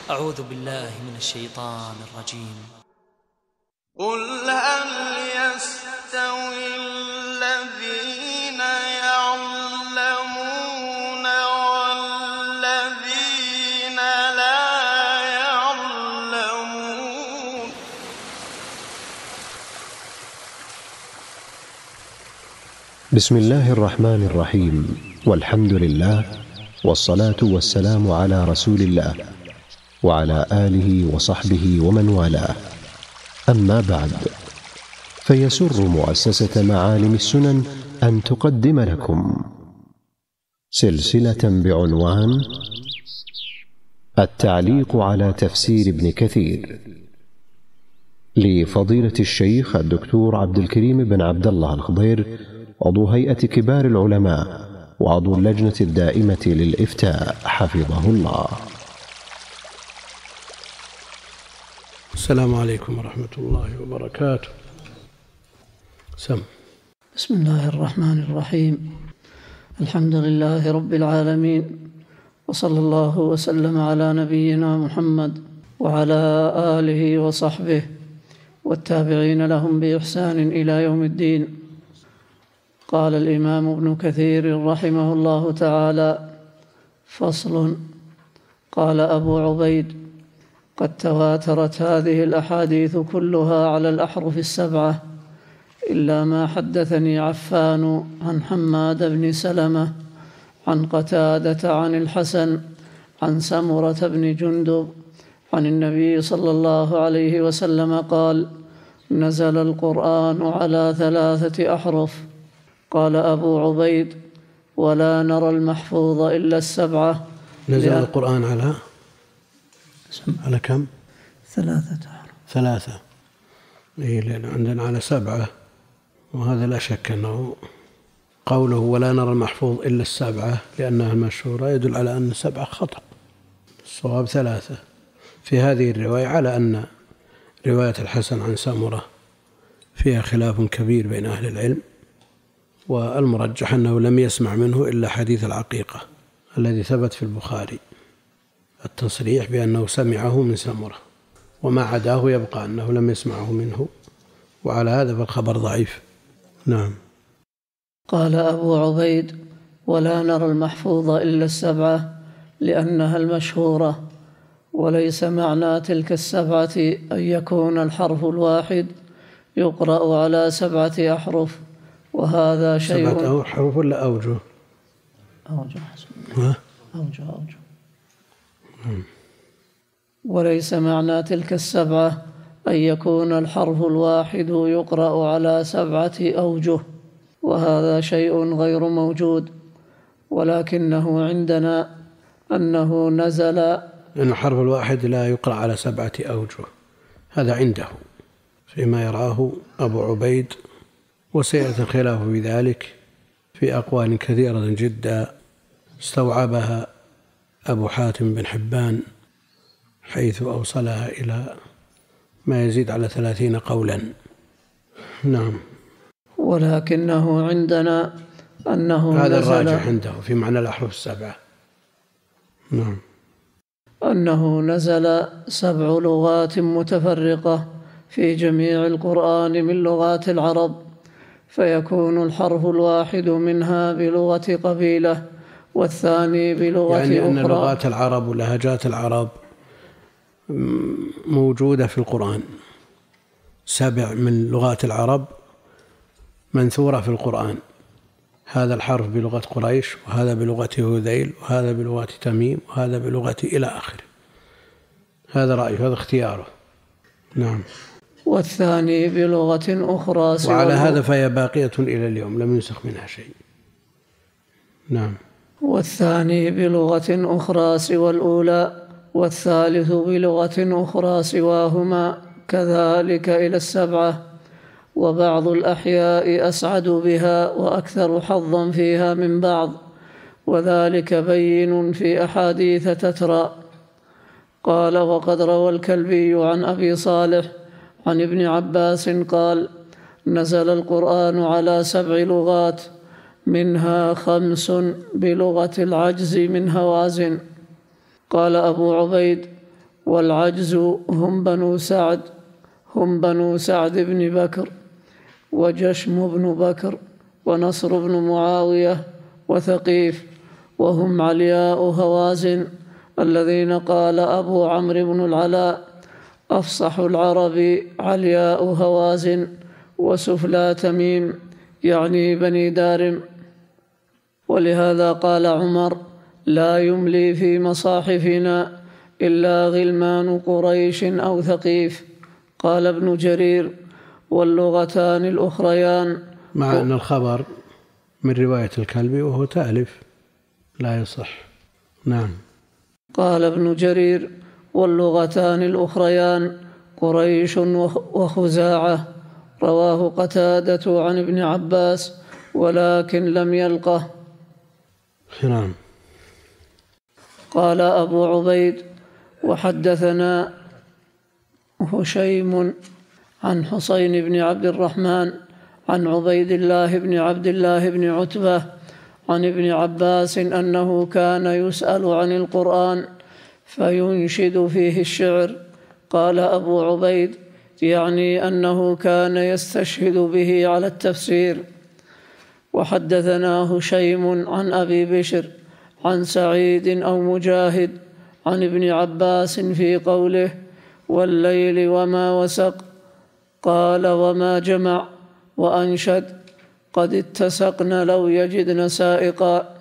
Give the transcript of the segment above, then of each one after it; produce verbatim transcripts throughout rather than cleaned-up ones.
أعوذ بالله من الشيطان الرجيم. قل هل يستوي الذين يعلمون والذين لا يعلمون. بسم الله الرحمن الرحيم، والحمد لله، والصلاة والسلام على رسول الله وعلى آله وصحبه ومن والاه. أما بعد، فيسر مؤسسة معالم السنن أن تقدم لكم سلسلة بعنوان التعليق على تفسير ابن كثير لفضيلة الشيخ الدكتور عبد الكريم بن عبد الله الخضير، عضو هيئة كبار العلماء وعضو اللجنة الدائمة للإفتاء، حفظه الله. السلام عليكم ورحمة الله وبركاته. سم. بسم الله الرحمن الرحيم. الحمد لله رب العالمين، وصلى الله وسلم على نبينا محمد وعلى آله وصحبه والتابعين لهم بإحسان إلى يوم الدين. قال الإمام ابن كثير رحمه الله تعالى: فصل. قال أبو عبيد: قد تواترت هذه الأحاديث كلها على الأحرف السبعة، إلا ما حدثني عفان عن حماد بن سلمة عن قتادة عن الحسن عن سمرة بن جندب عن النبي صلى الله عليه وسلم قال: نزل القرآن على ثلاثة أحرف. قال أبو عبيد: ولا نرى المحفوظ إلا السبعة. نزل القرآن على على كم؟ ثلاثة أحرف. ثلاثة. إيه، لأن عندنا على سبعة، وهذا لا شك أنه قوله ولا نرى المحفوظ إلا السبعة لأنها المشهورة يدل على أن السبعة خطأ، الصواب ثلاثة. في هذه الرواية على أن رواية الحسن عن سمرة فيها خلاف كبير بين أهل العلم، والمرجح أنه لم يسمع منه إلا حديث العقيقة الذي ثبت في البخاري، التصريح بأنه سمعه من سمرة، وما عداه يبقى أنه لم يسمعه منه، وعلى هذا فالخبر ضعيف. نعم. قال أبو عبيد: ولا نرى المحفوظ إلا السبعة لأنها المشهورة، وليس معنى تلك السبعة أن يكون الحرف الواحد يقرأ على سبعة أحرف، وهذا شيء. سبعة أحرف ولا أوجه؟ أوجه. ها؟ أوجه أوجه. وليس معنى تلك السبعة أن يكون الحرف الواحد يقرأ على سبعة أوجه، وهذا شيء غير موجود، ولكنه عندنا أنه نزل. أن الحرف الواحد لا يقرأ على سبعة أوجه، هذا عنده فيما يراه أبو عبيد، وسيأتي الخلاف في ذلك في أقوال كثيرة جدا استوعبها أبو حاتم بن حبان، حيث أوصلها إلى ما يزيد على ثلاثين قولا. نعم. ولكنه عندنا أنه هذا نزل الراجح عنده في معنى الأحرف السبعة. نعم. أنه نزل سبع لغات متفرقة في جميع القرآن من لغات العرب، فيكون الحرف الواحد منها بلغة قبيلة، والثاني بلغة يعني أخرى. أن لغات العرب ولهجات العرب موجودة في القرآن، سبع من لغات العرب منثورة في القرآن، هذا الحرف بلغة قريش، وهذا بلغة هذيل، وهذا بلغة تميم، وهذا بلغة إلى آخره. هذا رأيه، هذا اختياره. نعم. والثاني بلغة أخرى سوى. وعلى هذا فهي باقية إلى اليوم، لم ينسخ منها شيء. نعم. والثاني بلغة أخرى سوى الأولى، والثالث بلغة أخرى سواهما، كذلك إلى السبعة. وبعض الأحياء أسعد بها وأكثر حظا فيها من بعض، وذلك بين في أحاديث تترى. قال: وقد روى الكلبي عن أبي صالح عن ابن عباس قال: نزل القرآن على سبع لغات، منها خمس بلغة العجز من هوازن. قال أبو عبيد: والعجز هم بنو سعد هم بنو سعد بن بكر وجشم بن بكر ونصر بن معاوية وثقيف، وهم علياء هوازن الذين قال أبو عمرو بن العلاء: أفصح العرب علياء هوازن وسفلى تميم، يعني بني دارم. ولهذا قال عمر: لا يملي في مصاحفنا إلا غلمان قريش أو ثقيف. قال ابن جرير: واللغتان الأخريان. مع أن الخبر من رواية الكلبي وهو تألف لا يصح. نعم. قال ابن جرير: واللغتان الأخريان قريش وخزاعة. رواه قتادة عن ابن عباس ولكن لم يلقه. نعم. قال أبو عبيد: وحدثنا هشيم عن حسين بن عبد الرحمن عن عبيد الله بن عبد الله بن عتبة عن ابن عباس أنه كان يسأل عن القرآن فينشد فيه الشعر. قال أبو عبيد: يعني أنه كان يستشهد به على التفسير. وحدثنا هشيم عن أبي بشر عن سعيد أو مجاهد عن ابن عباس في قوله: والليل وما وسق، قال: وما جمع. وأنشد: قد اتسقنا لو يجدن سائقا.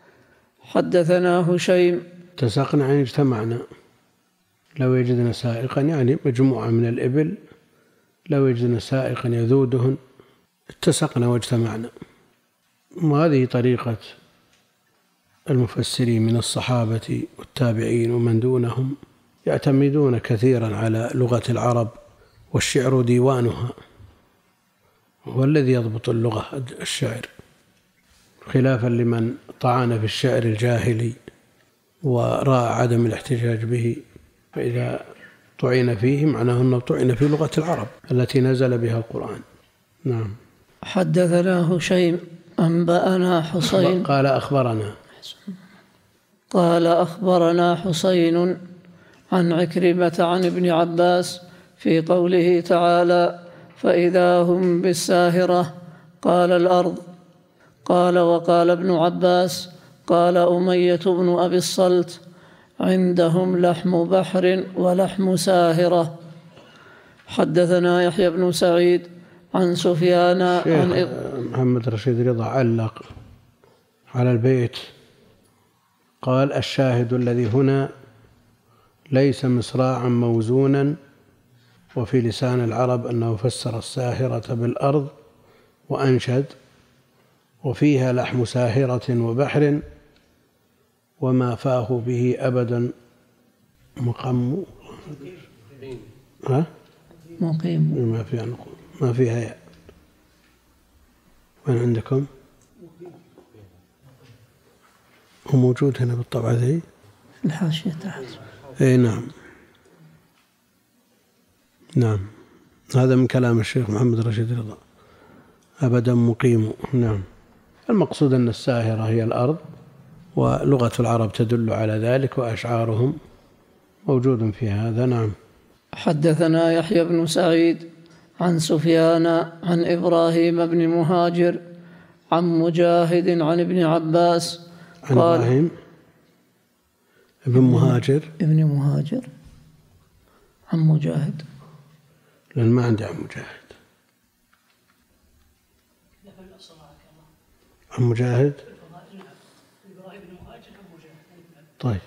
حدثنا هشيم. اتسقنا يعني اجتمعنا، لو يجدن سائقا يعني مجموعة من الإبل، لو يجدن سائقا يذودهن، اتسقنا واجتمعنا. وهذه طريقة المفسرين من الصحابة والتابعين ومن دونهم، يعتمدون كثيرا على لغة العرب، والشعر ديوانها، هو الذي يضبط اللغة الشعر، خلافا لمن طعن في الشعر الجاهلي ورأى عدم الاحتجاج به، فإذا طعن فيه معناه أنه طعن في لغة العرب التي نزل بها القرآن. نعم. حدثنا هشيم أنبأنا حسين قال أخبرنا قال أخبرنا حسين عن عكرمة عن ابن عباس في قوله تعالى: فإذا هم بالساهرة. قال الأرض. قال: وقال ابن عباس: قال أمية بن أبي الصلت: عندهم لحم بحر ولحم ساهرة. حدثنا يحيى بن سعيد عن سفيان عن محمد رشيد رضا علق على البيت قال: الشاهد الذي هنا ليس مصراعا موزونا، وفي لسان العرب أنه فسر الساهرة بالأرض وأنشد: وفيها لحم ساهرة وبحر وما فاه به أبدا مقم ها مقيم ما فيها ما فيها يا. وين عندكم؟ هو موجود هنا بالطبعة ذي الحاشية تحت. اي نعم نعم، هذا من كلام الشيخ محمد رشيد رضا: أبدا مقيم. نعم. المقصود أن الساهرة هي الأرض، ولغة العرب تدل على ذلك، وأشعارهم موجود في هذا. نعم. حدثنا يحيى بن سعيد عن سفيان عن إبراهيم بن مهاجر عن مجاهد عن ابن عباس عن إبراهيم ابن مهاجر ابن مهاجر عن مجاهد، لأن ما عندي عن مجاهد. عن مجاهد. طيب.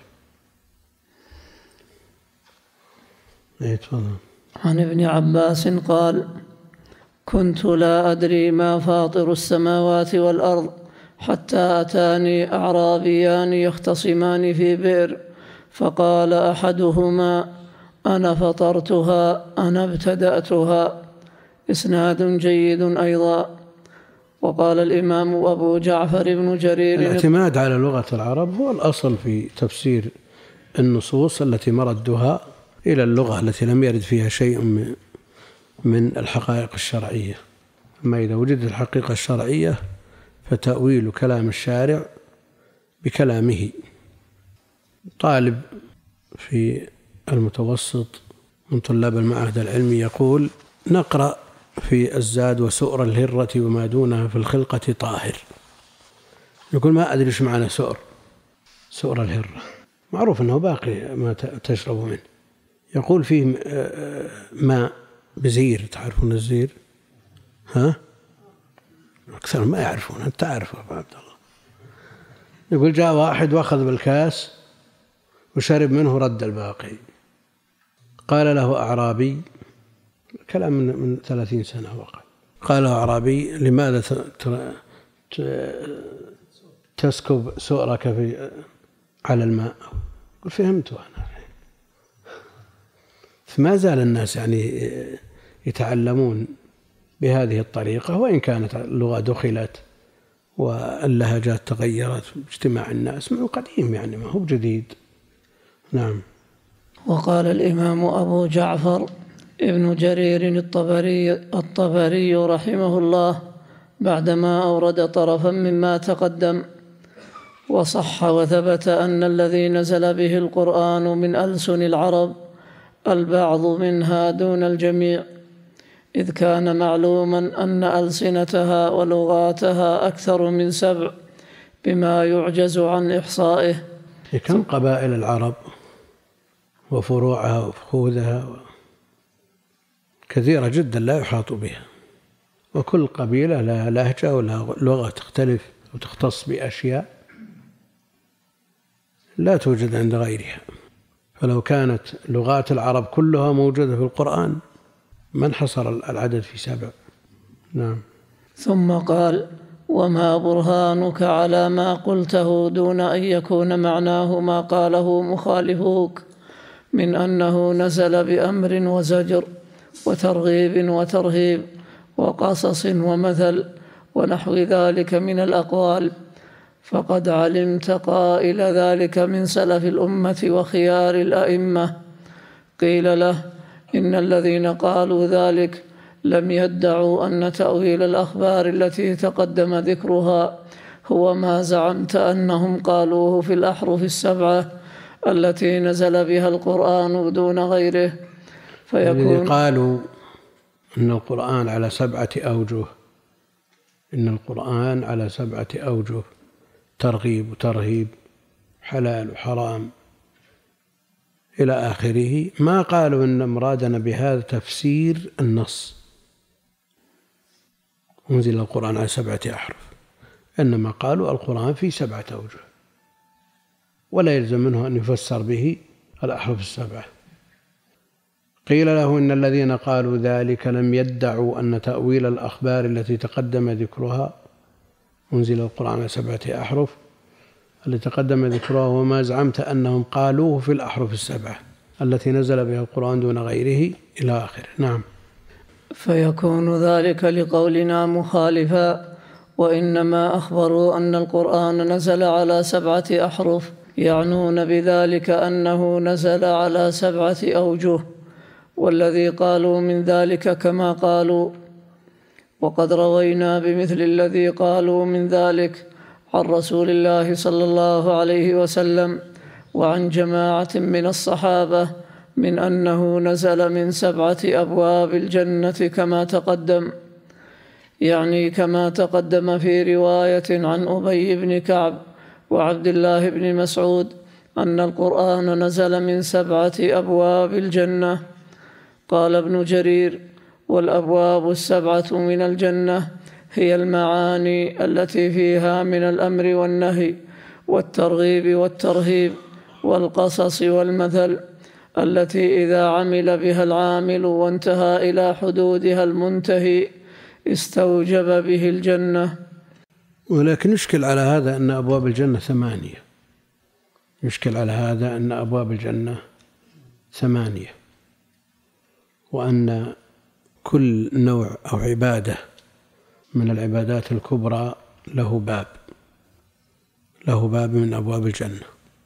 ايه تفضل. عن ابن عباس قال: كنت لا أدري ما فاطر السماوات والأرض حتى أتاني أعرابيان يختصمان في بئر، فقال أحدهما: أنا فطرتها، أنا ابتدأتها. إسناد جيد أيضا. وقال الإمام أبو جعفر بن جرير: الاعتماد على لغة العرب هو الأصل في تفسير النصوص التي مردها إلى اللغة التي لم يرد فيها شيء من الحقائق الشرعية. أما إذا وجدت الحقيقة الشرعية فتأويل كلام الشارع بكلامه. طالب في المتوسط من طلاب المعهد العلمي يقول: نقرأ في الزاد: وسؤر الهرة وما دونها في الخلقة طاهر. يقول: ما أدري إيش معنى سؤر سؤر الهرة، معروف أنه باقي ما تشرب منه. يقول فيه ماء بزير، تعرفون الزير؟ ها؟ أكثر ما يعرفون، أنت تعرف أبو عبد الله. يقول: جاء واحد وأخذ بالكاس وشرب منه رد الباقي. قال له أعرابي، كلام من, من ثلاثين سنة وقع، قال له أعرابي: لماذا تسكب سؤرك في على الماء؟ قل: فهمت أنا. فما زال الناس يعني يتعلمون بهذه الطريقة، وإن كانت اللغة دخلت واللهجات تغيرت باجتماع الناس من قديم، يعني ما هو جديد. نعم. وقال الإمام أبو جعفر ابن جرير الطبري, الطبري رحمه الله بعدما أورد طرفا مما تقدم: وصح وثبت أن الذي نزل به القرآن من ألسن العرب البعض منها دون الجميع، إذ كان معلوما أن ألسنتها ولغاتها أكثر من سبع بما يعجز عن إحصائه. كم قبائل العرب وفروعها وفخوذها كثيرة جدا لا يحاط بها، وكل قبيلة لها لهجة ولها لغة تختلف وتختص بأشياء لا توجد عند غيرها. فلو كانت لغات العرب كلها موجودة في القرآن ما انحصر العدد في سبع. نعم. ثم قال: وما برهانك على ما قلته دون أن يكون معناه ما قاله مخالفوك من أنه نزل بأمر وزجر وترغيب وترهيب وقصص ومثل ونحو ذلك من الأقوال؟ فقد علمت قائل ذلك من سلف الأمة وخيار الأئمة. قيل له: إن الذين قالوا ذلك لم يدعوا أن تأويل الأخبار التي تقدم ذكرها هو ما زعمت أنهم قالوه في الأحرف السبعة التي نزل بها القرآن دون غيره. فيكون قالوا إن القرآن على سبعة أوجه إن القرآن على سبعة أوجه: ترغيب وترهيب، حلال وحرام إلى آخره. ما قالوا إن مرادنا بهذا تفسير النص أنزل القرآن على سبعة أحرف، إنما قالوا القرآن في سبعة أوجه ولا يلزم منه أن يفسر به الأحرف السبعة. قيل له: إن الذين قالوا ذلك لم يدعوا أن تأويل الأخبار التي تقدم ذكرها أنزل القرآن على سبعة أحرف التي تقدم ذكرها وما زعمت أنهم قالوه في الأحرف السبعة التي نزل بها القرآن دون غيره إلى آخره. نعم. فيكون ذلك لقولنا مخالفا، وإنما أخبروا أن القرآن نزل على سبعة أحرف، يعنون بذلك أنه نزل على سبعة أوجه، والذي قالوا من ذلك كما قالوا. وقد روينا بمثل الذي قالوا من ذلك عن رسول الله صلى الله عليه وسلم وعن جماعة من الصحابة من أنه نزل من سبعة أبواب الجنة كما تقدم، يعني كما تقدم في رواية عن أبي بن كعب وعبد الله بن مسعود أن القرآن نزل من سبعة أبواب الجنة. قال ابن جرير: والأبواب السبعة من الجنة هي المعاني التي فيها من الأمر والنهي والترغيب والترهيب والقصص والمثل، التي إذا عمل بها العامل وانتهى إلى حدودها المنتهي استوجب به الجنة. ولكن يشكل على هذا أن أبواب الجنة ثمانية يشكل على هذا أن أبواب الجنة ثمانية وأن كل نوع أو عبادة من العبادات الكبرى له باب له باب من أبواب الجنة: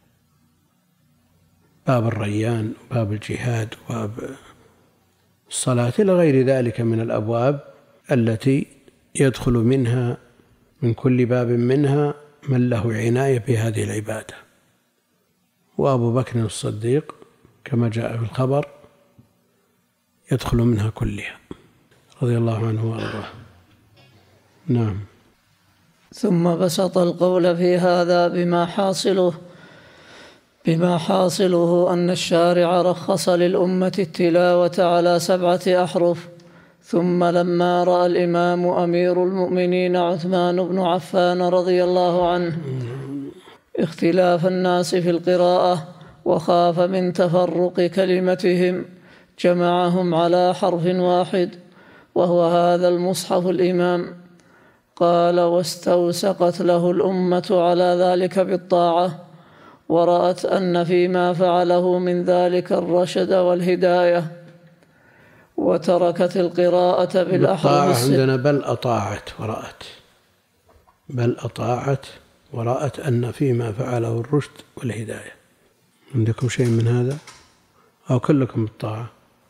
باب الريان وباب الجهاد وباب الصلاة إلى غير ذلك من الأبواب التي يدخل منها من كل باب منها من له عناية بهذه العبادة. وأبو بكر الصديق كما جاء في الخبر يدخل منها كلها رضي الله عنه وأرضاه. نعم. ثم بسط القول في هذا بما حاصله بما حاصله أن الشارع رخص للأمة التلاوة على سبعة أحرف. ثم لما رأى الإمام أمير المؤمنين عثمان بن عفان رضي الله عنه اختلاف الناس في القراءة وخاف من تفرق كلمتهم جمعهم على حرف واحد وهو هذا المصحف الإمام. قال: واستوسقت له الأمة على ذلك بالطاعة، ورأت أن فيما فعله من ذلك الرشد والهداية، وتركت القراءة بالأحرف. عندنا بل أطاعت ورأت، بل أطاعت ورأت أن فيما فعله الرشد والهداية. عندكم شيء من هذا أو كلكم بالطاعة؟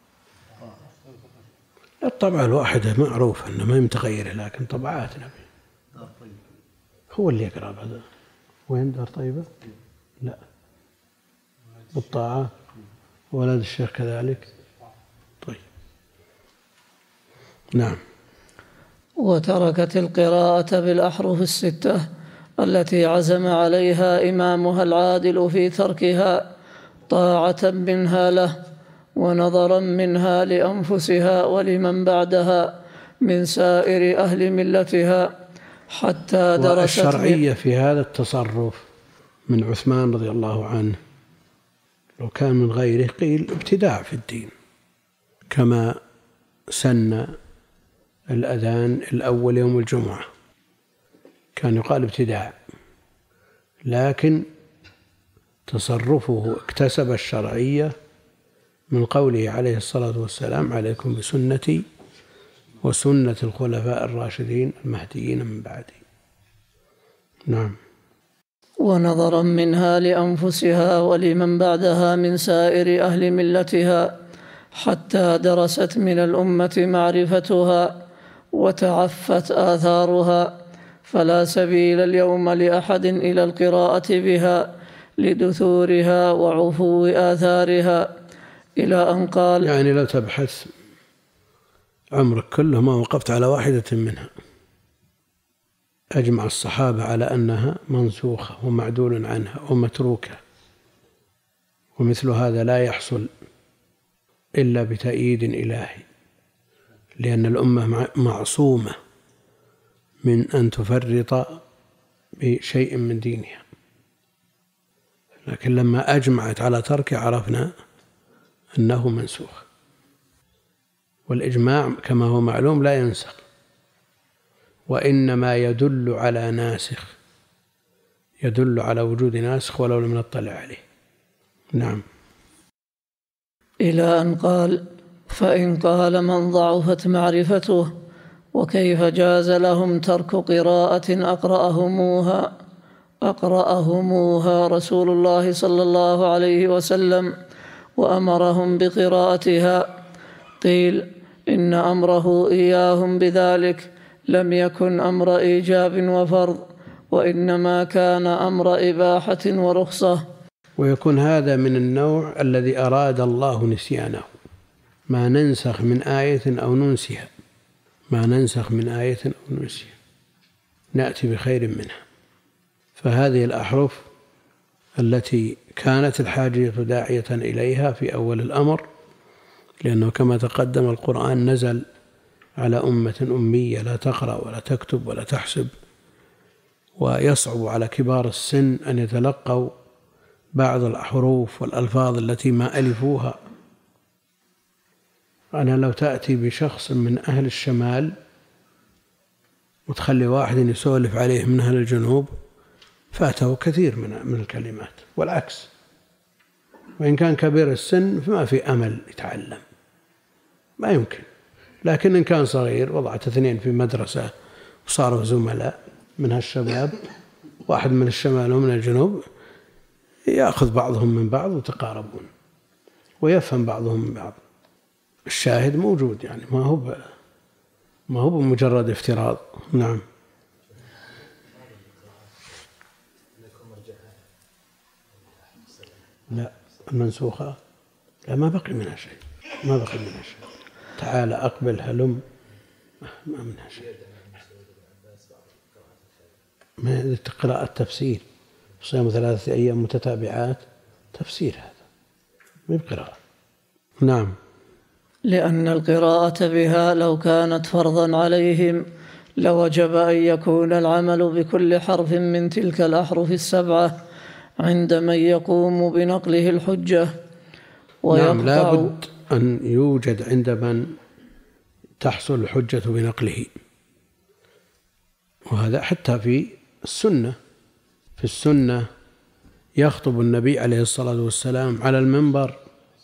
الطبعة الواحدة معروفة أنه ما متغيرة، لكن طبعات نبي هو اللي يقرأ هذا. وين دار طيبة؟ لا، بالطاعة. ولد الشيخ كذلك. طيب، نعم. وتركت القراءة بالأحرف الستة التي عزم عليها إمامها العادل في تركها طاعة منها له ونظرا منها لأنفسها ولمن بعدها من سائر أهل ملتها، حتى درست. والشرعية في هذا التصرف من عثمان رضي الله عنه، لو كان من غيره قيل ابتداع في الدين، كما سن الأذان الأول يوم الجمعة كان يقال ابتداع، لكن تصرفه اكتسب الشرعية من قوله عليه الصلاة والسلام: عليكم بسنتي وسنة الخلفاء الراشدين المهديين من بعدي. نعم. ونظرا منها لأنفسها ولمن بعدها من سائر أهل ملتها، حتى درست من الأمة معرفتها وتعفت آثارها، فلا سبيل اليوم لأحد إلى القراءة بها لدثورها وعفو آثارها، إلى أن قال: يعني لو تبحث عمرك كله ما وقفت على واحدة منها. أجمع الصحابة على أنها منسوخة ومعدول عنها ومتروكة، ومثل هذا لا يحصل إلا بتأييد إلهي، لأن الأمة معصومة من أن تفرط بشيء من دينها، لكن لما أجمعت على ترك عرفنا أنه منسوخ. والإجماع كما هو معلوم لا ينسخ، وإنما يدل على ناسخ، يدل على وجود ناسخ ولو لم نطلع عليه. نعم. إلى أن قال: فإن قال من ضعفت معرفته وكيف جاز لهم ترك قراءة أقرأهموها أقرأهموها رسول الله صلى الله عليه وسلم وأمرهم بقراءتها؟ قيل: إن أمره إياهم بذلك لم يكن أمر إيجاب وفرض، وإنما كان أمر إباحة ورخصة. ويكون هذا من النوع الذي أراد الله نسيانه، ما ننسخ من آية أو ننسها ما ننسخ من آية أو ننسها نأتي بخير منها. فهذه الأحرف التي كانت الحاجة داعية إليها في أول الأمر، لأنه كما تقدم القرآن نزل على أمة أمية لا تقرأ ولا تكتب ولا تحسب، ويصعب على كبار السن أن يتلقوا بعض الحروف والألفاظ التي ما ألفوها. أنا لو تأتي بشخص من أهل الشمال وتخلي واحد يسولف عليه من أهل الجنوب فاته كثير من من الكلمات، والعكس. وإن كان كبير السن فما في أمل يتعلم، ما يمكن. لكن إن كان صغير وضعت اثنين في مدرسة وصاروا زملاء من هالشباب، واحد من الشمال ومن الجنوب، يأخذ بعضهم من بعض وتقاربون ويفهم بعضهم من بعض. الشاهد موجود، يعني ما هو ب... ما هو بمجرد افتراض. نعم. لا، المنسوخة لا ما بقي منها شيء، ما بقي منها شيء. تعال أقبل هلم، ما منها شيء. ما قراءة تفسير، صيام ثلاثة أيام متتابعات تفسير، هذا ما بقراءة. نعم. لأن القراءة بها لو كانت فرضا عليهم لوجب أن يكون العمل بكل حرف من تلك الأحرف السبعة عند من يقوم بنقله الحجة. نعم، لا بد أن يوجد عند من تحصل الحجة بنقله، وهذا حتى في السنة. في السنة يخطب النبي عليه الصلاة والسلام على المنبر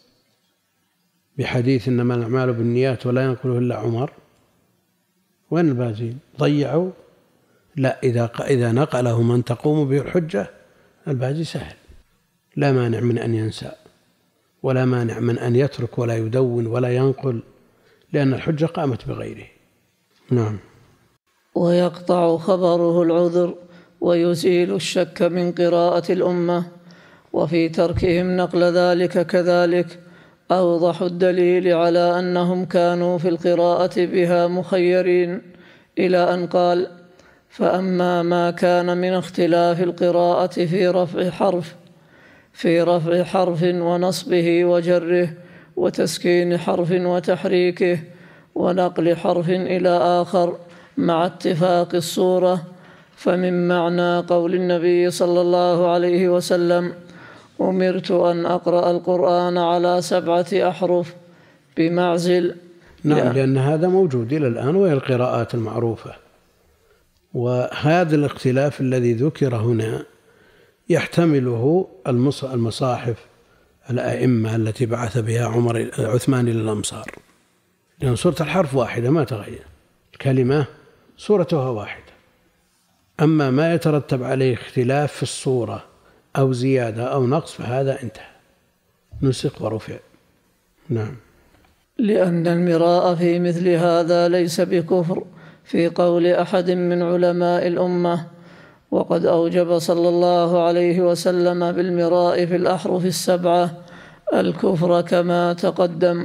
بحديث إنما الأعمال بالنيات ولا ينقله إلا عمر. وين البازين؟ ضيعوا؟ لا، إذا إذا نقله من تقوم به الحجة البازي سهل، لا مانع من أن ينسى ولا مانع من أن يترك ولا يدون ولا ينقل، لأن الحجة قامت بغيره. نعم. ويقطع خبره العذر ويزيل الشك من قراءة الأمة، وفي تركهم نقل ذلك كذلك أوضح الدليل على أنهم كانوا في القراءة بها مخيرين، إلى أن قال: فأما ما كان من اختلاف القراءة في رفع حرف في رفع حرف ونصبه وجره وتسكين حرف وتحريكه ونقل حرف إلى آخر مع اتفاق الصورة، فمن معنى قول النبي صلى الله عليه وسلم: أمرت أن أقرأ القرآن على سبعة أحرف بمعزل. نعم، لأن هذا موجود إلى الآن وهي القراءات المعروفة. وهذا الاختلاف الذي ذكر هنا يحتمله المصاحف الأئمة التي بعث بها عمر عثمان إلى الأمصار، لأن سورة الحرف واحدة ما تغير، الكلمة سورتها واحدة. أما ما يترتب عليه اختلاف في الصورة أو زيادة أو نقص فهذا انتهى، نسخ ورفع. نعم. لأن المراء في مثل هذا ليس بكفر في قول أحد من علماء الأمة، وقد أوجب صلى الله عليه وسلم بالمراء في الأحرف السبعة الكفر كما تقدم.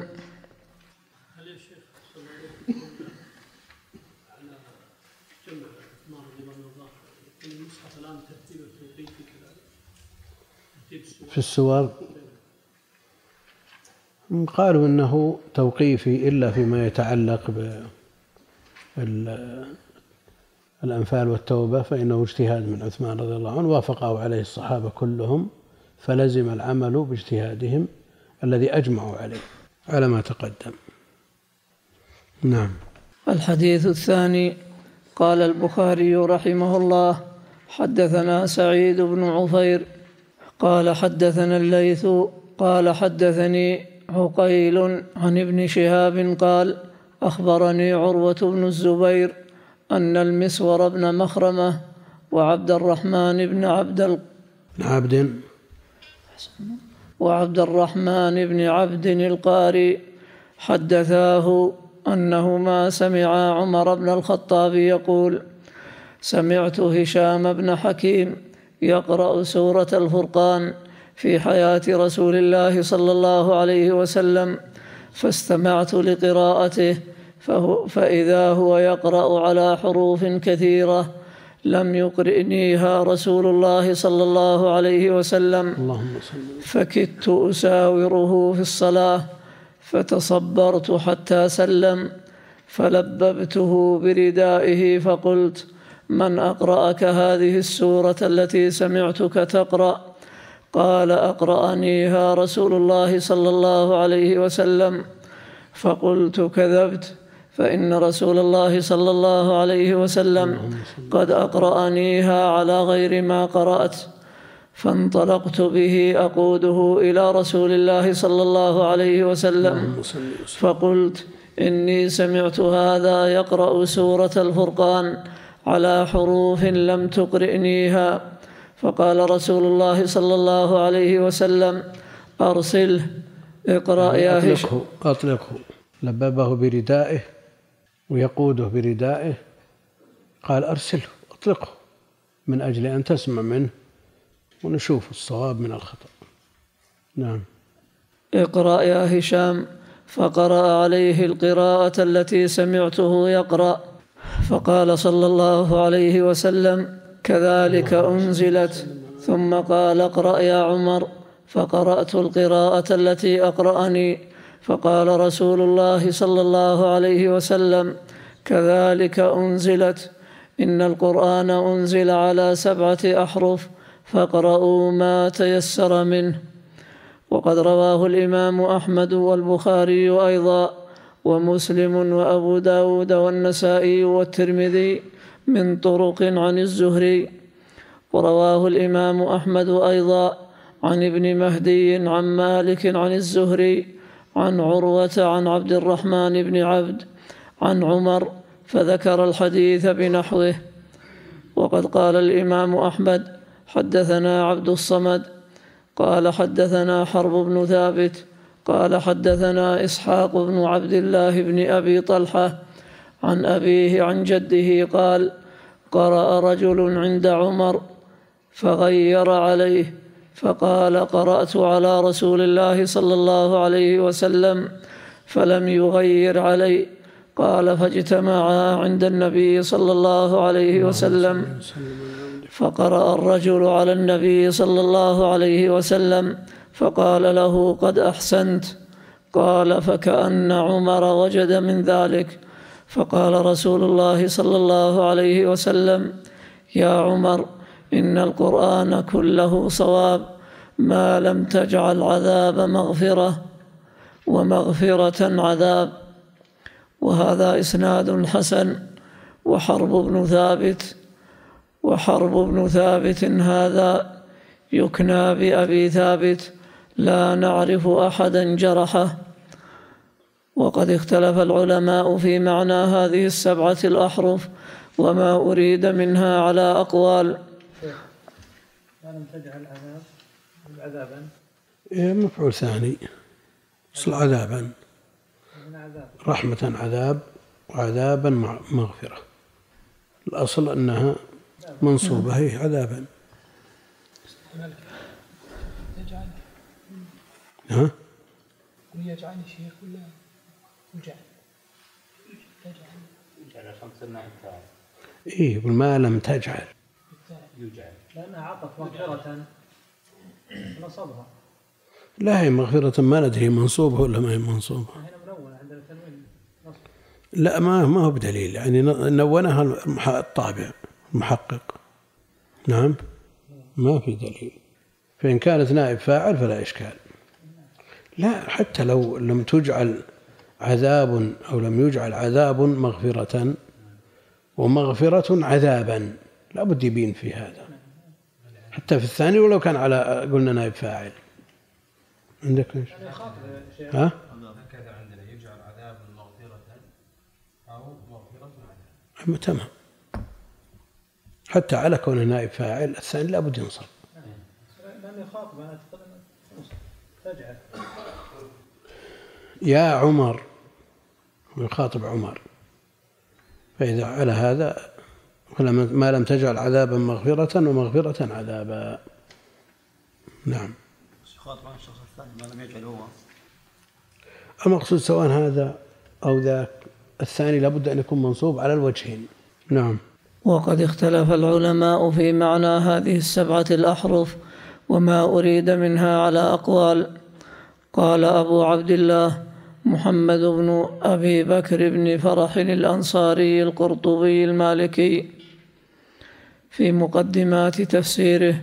في السور قالوا إنه توقيفي إلا فيما يتعلق بالأنفال والتوبة، فإنه اجتهاد من عثمان رضي الله عنه وافقه عليه الصحابة كلهم، فلزم العمل باجتهادهم الذي أجمعوا عليه على ما تقدم. نعم. الحديث الثاني: قال البخاري رحمه الله: حدثنا سعيد بن عفير قال حدثنا الليث قال حدثني عقيل عن ابن شهاب قال: أخبرني عروة بن الزبير أن المسور بن مخرمة وعبد الرحمن بن عبد عبد وعبد الرحمن بن عبد القاري حدثاه أنهما سمعا عمر بن الخطاب يقول: سمعت هشام بن حكيم يقرأ سورة الفرقان في حياة رسول الله صلى الله عليه وسلم، فاستمعت لقراءته فإذا هو يقرأ على حروف كثيرة لم يقرئنيها رسول الله صلى الله عليه وسلم، فكدت أساوره في الصلاة فتصبرت حتى سلم، فلببته بردائه فقلت: من أقرأك هذه السورة التي سمعتك تقرأ؟ قال: أقرأنيها رسول الله صلى الله عليه وسلم. فقلت: كذبت، فإن رسول الله صلى الله عليه وسلم قد أقرأنيها على غير ما قرأت. فانطلقت به أقوده إلى رسول الله صلى الله عليه وسلم فقلت: إني سمعت هذا يقرأ سورة الفرقان على حروف لم تقرئنيها. فقال رسول الله صلى الله عليه وسلم: أرسله، اقرأ يا هشام. أطلقه. لببه بردائه ويقوده بردائه، قال: أرسله، أطلقه، من أجل أن تسمع منه ونشوف الصواب من الخطأ. نعم. اقرأ يا هشام، فقرأ عليه القراءة التي سمعته يقرأ، فقال صلى الله عليه وسلم: كذلك أنزلت. ثم قال: اقرأ يا عمر، فقرأت القراءة التي أقرأني، فقال رسول الله صلى الله عليه وسلم: كذلك أنزلت، إن القرآن أنزل على سبعة أحرف فاقرؤوا ما تيسر منه. وقد رواه الإمام أحمد والبخاري أيضا، ومسلم وأبو داود والنسائي والترمذي من طرق عن الزهري. ورواه الإمام أحمد أيضا عن ابن مهدي عن مالك عن الزهري عن عروة عن عبد الرحمن بن عبد عن عمر، فذكر الحديث بنحوه. وقد قال الإمام أحمد: حدثنا عبد الصمد قال حدثنا حرب بن ثابت قال حدثنا إسحاق بن عبد الله بن أبي طلحة عن أبيه عن جده قال: قرأ رجل عند عمر فغير عليه، فقال: قرأت على رسول الله صلى الله عليه وسلم فلم يغير علي. قال: فاجتمعا عند النبي صلى الله عليه وسلم، فقرأ الرجل على النبي صلى الله عليه وسلم فقال له: قد أحسنت. قال: فكأن عمر وجد من ذلك، فقال رسول الله صلى الله عليه وسلم: يا عمر، إن القرآن كله صواب ما لم تجعل عذاب مغفرة ومغفرة عذاب. وهذا إسناد حسن. وحرب بن ثابت وحرب بن ثابت هذا يكنى بأبي ثابت، لا نعرف أحدا جرحه. وقد اختلف العلماء في معنى هذه السبعة الأحرف وما أريد منها على أقوال. لم تجعل عذاب عذابا مفعول ثاني، أصل عذابا، رحمة عذاب وعذابا مغفرة. الأصل أنها منصوبة هي عذابا. يجعل ها؟ يجعل شيخ ولا يجعل؟ يجعل عشان تصير إنكار. إيه، ما لم تجعل يجعل لأنها عطت مغفرة نصبها. لا، هي مغفرة ما ندري منصوبة ولا ما هي منصوبة. هنا منونة عندنا تنوين نصب. لا، ما ما هو بدليل، يعني نونها الطابع المحقق. نعم، ما في دليل. فإن كانت نائب فاعل فلا إشكال. لا، حتى لو لم تجعل عذاب أو لم يجعل عذاب مغفرة ومغفرة عذابا، لا بد يبين في هذا حتى في الثاني، ولو كان على قلنا نائب فاعل. عندك ايش؟ ها؟ هكذا عندنا يجعل عذاب مغفرة أو مغفرة عذاب. تمام. حتى على كونه نائب فاعل الثاني لا بد ينصب. لم يخاطب أنا تجعل. يا عمر، يخاطب عمر، فإذا على هذا ما لم تجعل عذابا مغفرة ومغفرة عذابا. نعم. يخاطب عن الشخص الثاني ما لم يجعل هو. المقصود سواء هذا أو ذاك، الثاني لابد أن يكون منصوب على الوجهين. نعم. وقد اختلف العلماء في معنى هذه السبعة الأحرف وما أريد منها على أقوال. قال أبو عبد الله محمد بن أبي بكر بن فرح الأنصاري القرطبي المالكي في مقدمات تفسيره: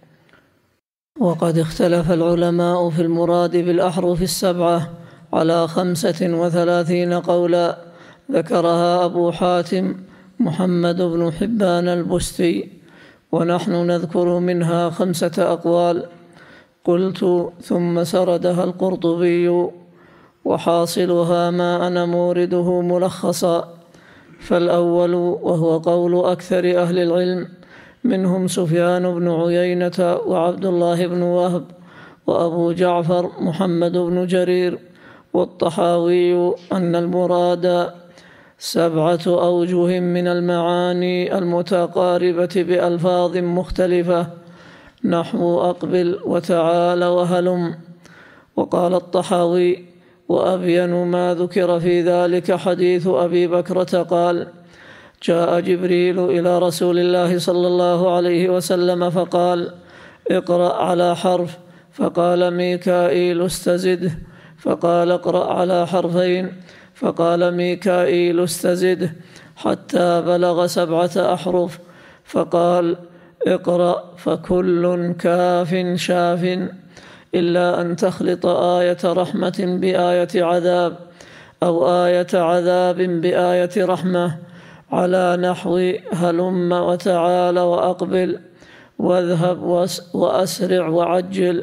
وقد اختلف العلماء في المراد بالأحرف السبعة على خمسة وثلاثين قولا، ذكرها أبو حاتم محمد بن حبان البستي، ونحن نذكر منها خمسة أقوال. قلت: ثم سردها القرطبي، وحاصلها ما أنا مورده ملخصا. فالأول وهو قول أكثر أهل العلم منهم سفيان بن عيينة وعبد الله بن وهب وأبو جعفر محمد بن جرير والطحاوي، أن المراد سبعة أوجه من المعاني المتقاربة بألفاظ مختلفة، نحو أقبل وتعال وهلم. وقال الطحاوي: وأبين ما ذكر في ذلك حديث أبي بكرة قال: جاء جبريل إلى رسول الله صلى الله عليه وسلم فقال: اقرأ على حرف، فقال ميكائيل استزده، فقال اقرأ على حرفين، فقال ميكائيل استزده، حتى بلغ سبعة أحرف، فقال: اقرأ فكل كاف شاف، إلا أن تخلط آية رحمة بآية عذاب، أو آية عذاب بآية رحمة، على نحو هلم وتعال وأقبل، واذهب وأسرع وعجل.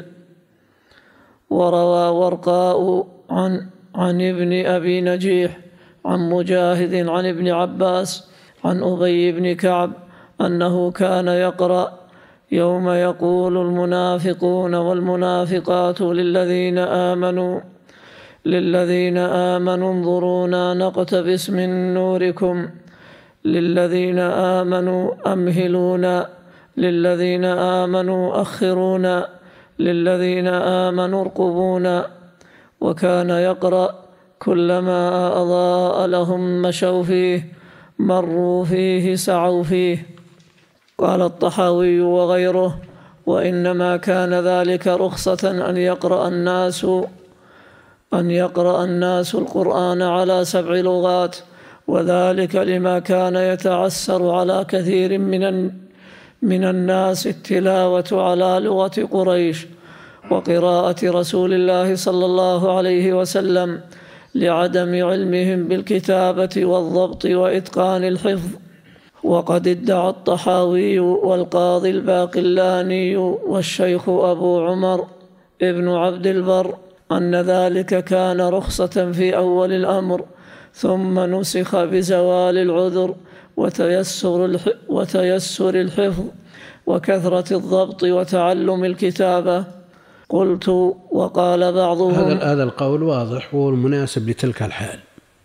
وروى ورقاء عن, عن ابن أبي نجيح عن مجاهد عن ابن عباس عن أبي بن كعب أنه كان يقرأ: يوم يقول المنافقون والمنافقات للذين آمنوا للذين آمنوا انظرونا نقتبس من نوركم، للذين آمنوا أمهلونا، للذين آمنوا أخرونا، للذين آمنوا ارقبونا. وكان يقرأ: كلما أضاء لهم مشوا فيه، مروا فيه سعوا فيه. قال الطحاوي وغيره: وإنما كان ذلك رخصة أن يقرأ الناس أن يقرأ الناس القرآن على سبع لغات، وذلك لما كان يتعسر على كثير من من الناس التلاوة على لغة قريش وقراءة رسول الله صلى الله عليه وسلم، لعدم علمهم بالكتابة والضبط وإتقان الحفظ. وقد ادعى الطحاوي والقاضي الباقلاني والشيخ أبو عمر ابن عبد البر أن ذلك كان رخصة في أول الأمر، ثم نسخ بزوال العذر وتيسر وتيسر الحفظ وكثرة الضبط وتعلم الكتابة. قلت: وقال بعضهم. هذا هذا القول واضح وهو المناسب لتلك الحال،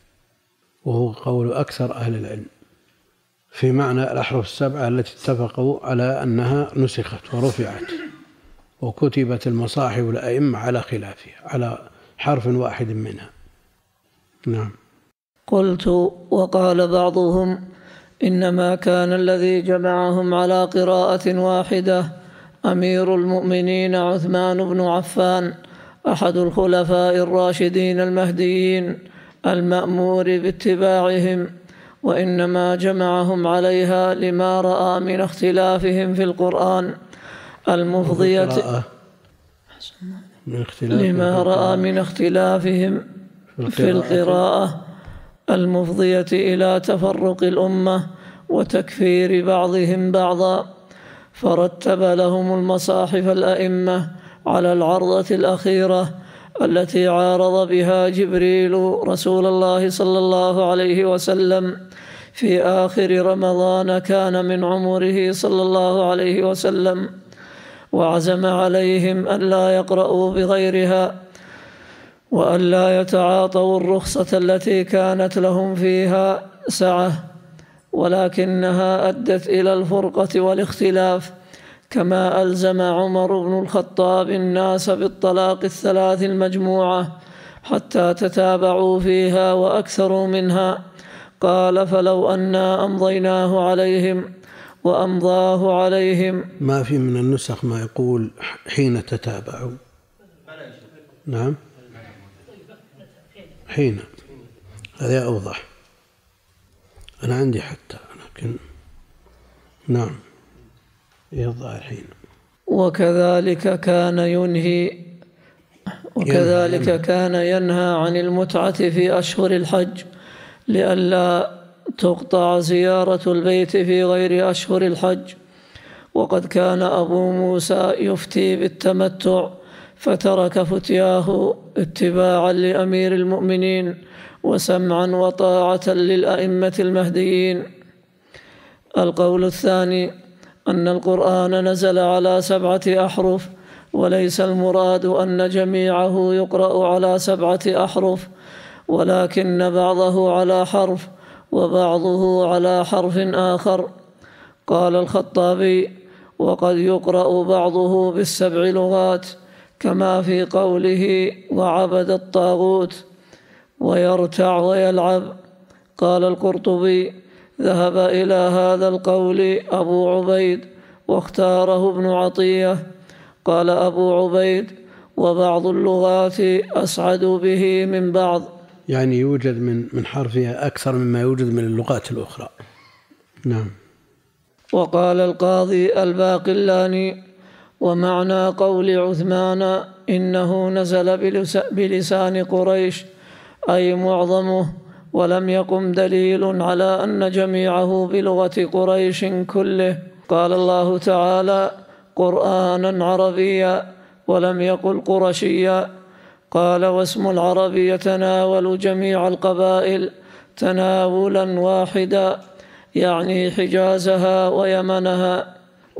وهو قول أكثر أهل العلم في معنى الأحرف السبعة التي اتفقوا على أنها نسخت ورفعت وكتبت المصاحف الأئمة على خلافها على حرف واحد منها. نعم. قلت: وقال بعضهم: إنما كان الذي جمعهم على قراءة واحدة أمير المؤمنين عثمان بن عفان، أحد الخلفاء الراشدين المهديين المأمور باتباعهم، وإنما جمعهم عليها لما رأى من اختلافهم في القرآن المفضية لما رأى من اختلافهم في القراءة المفضية إلى تفرق الأمة وتكفير بعضهم بعضا، فرتب لهم المصاحف الأئمة على العرضة الأخيرة التي عارض بها جبريل رسول الله صلى الله عليه وسلم في آخر رمضان كان من عمره صلى الله عليه وسلم، وعزم عليهم أن لا يقرأوا بغيرها وأن لا يتعاطوا الرخصة التي كانت لهم فيها سعة، ولكنها أدت إلى الفرقة والاختلاف، كما ألزم عمر بن الخطاب الناس بالطلاق الثلاث المجموعة حتى تتابعوا فيها وأكثروا منها. قال: فلو أنا أمضيناه عليهم وأمضاه عليهم. ما في من النسخ ما يقول حين تتابعوا. نعم، حين، هذا أوضح. أنا عندي حتى، لكن نعم الظاهر حين. وكذلك كان ينهي وكذلك ينهى. كان ينهى عن المتعة في أشهر الحج لئلا تقطع زيارة البيت في غير أشهر الحج. وقد كان أبو موسى يفتي بالتمتع فترك فتياه اتباعا لأمير المؤمنين وسمعا وطاعة للأئمة المهديين. القول الثاني أن القرآن نزل على سبعة أحرف، وليس المراد أن جميعه يقرأ على سبعة أحرف، ولكن بعضه على حرف وبعضه على حرف آخر. قال الخطابي: وقد يقرأ بعضه بالسبع لغات كما في قوله وعبد الطاغوت ويرتع ويلعب. قال القرطبي ذهب إلى هذا القول أبو عبيد واختاره ابن عطية. قال أبو عبيد وبعض اللغات أسعد به من بعض، يعني يوجد من من حرفها أكثر مما يوجد من اللغات الأخرى. نعم. وقال القاضي الباقلاني ومعنى قول عثمان إنه نزل بلسان قريش أي معظمه، ولم يقم دليل على أن جميعه بلغة قريش كله. قال الله تعالى قرآنا عربيا ولم يقل قرشيا. قال واسم العرب يتناول جميع القبائل تناولا واحدا، يعني حجازها ويمنها.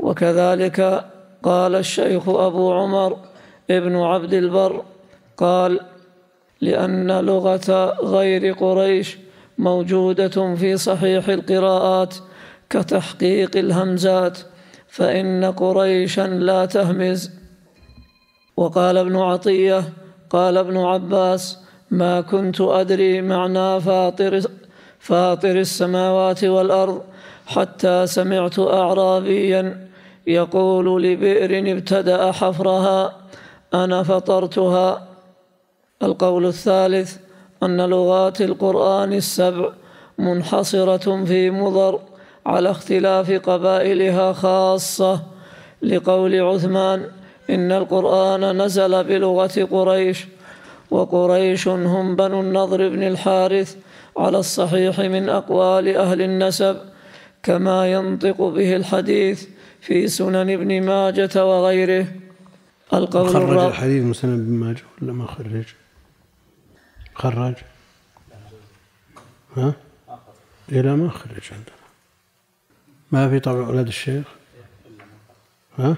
وكذلك قال الشيخ أبو عمر ابن عبد البر قال لأن لغة غير قريش موجودة في صحيح القراءات كتحقيق الهمزات، فإن قريشا لا تهمز. وقال ابن عطية قال ابن عباس ما كنت أدري معنى فاطر, فاطر السماوات والأرض حتى سمعت أعرابيا يقول لبئر ابتدأ حفرها أنا فطرتها. القول الثالث أن لغات القرآن السبع منحصرة في مضر على اختلاف قبائلها خاصة، لقول عثمان إن القرآن نزل بلغة قريش، وقريش هم بنو النضر بن الحارث على الصحيح من أقوال أهل النسب، كما ينطق به الحديث في سنن ابن ماجة وغيره. القول خرج الرابع الحديث من سنن ابن ماجة ولا ما خرج؟ خرج ها؟ إلى ما خرج عندنا، ما في طبع أولاد الشيخ ها؟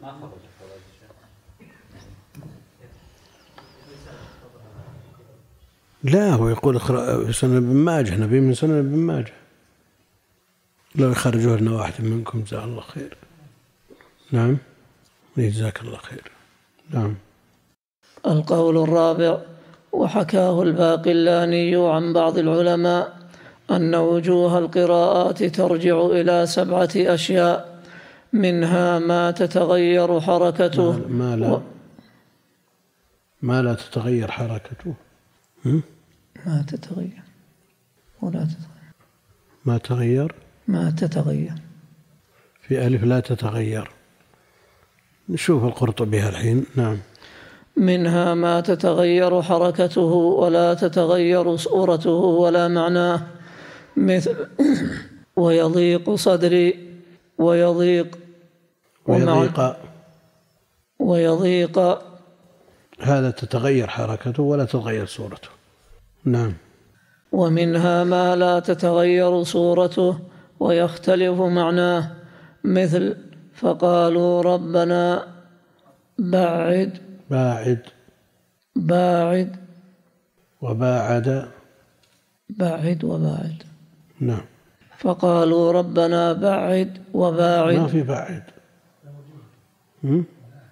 لا هو يقول في سنن ابن ماجه، نبي من سنن ابن ماجه، لو يخرجوه لنا واحد منكم جزاه الله خير. نعم جزاك الله خير. نعم. القول الرابع وحكاه الباقلاني عن بعض العلماء أن وجوه القراءات ترجع إلى سبعة أشياء، منها ما تتغير حركته ما لا و... ما لا تتغير حركته م? ما تتغير ولا تتغير ما تغير ما تتغير في ألف لا تتغير. نشوف القرطبي الحين. نعم. منها ما تتغير حركته ولا تتغير صورته ولا معناه، مثل ويضيق صدري ويضيق ويضيق ويضيق هذا تتغير حركته ولا تتغير صورته. نعم. ومنها ما لا تتغير صورته ويختلف معناه، مثل فقالوا ربنا بعد باعد باعد وباعد باعد وباعد. نعم. فقالوا ربنا بعد وباعد، ما في باعد. م?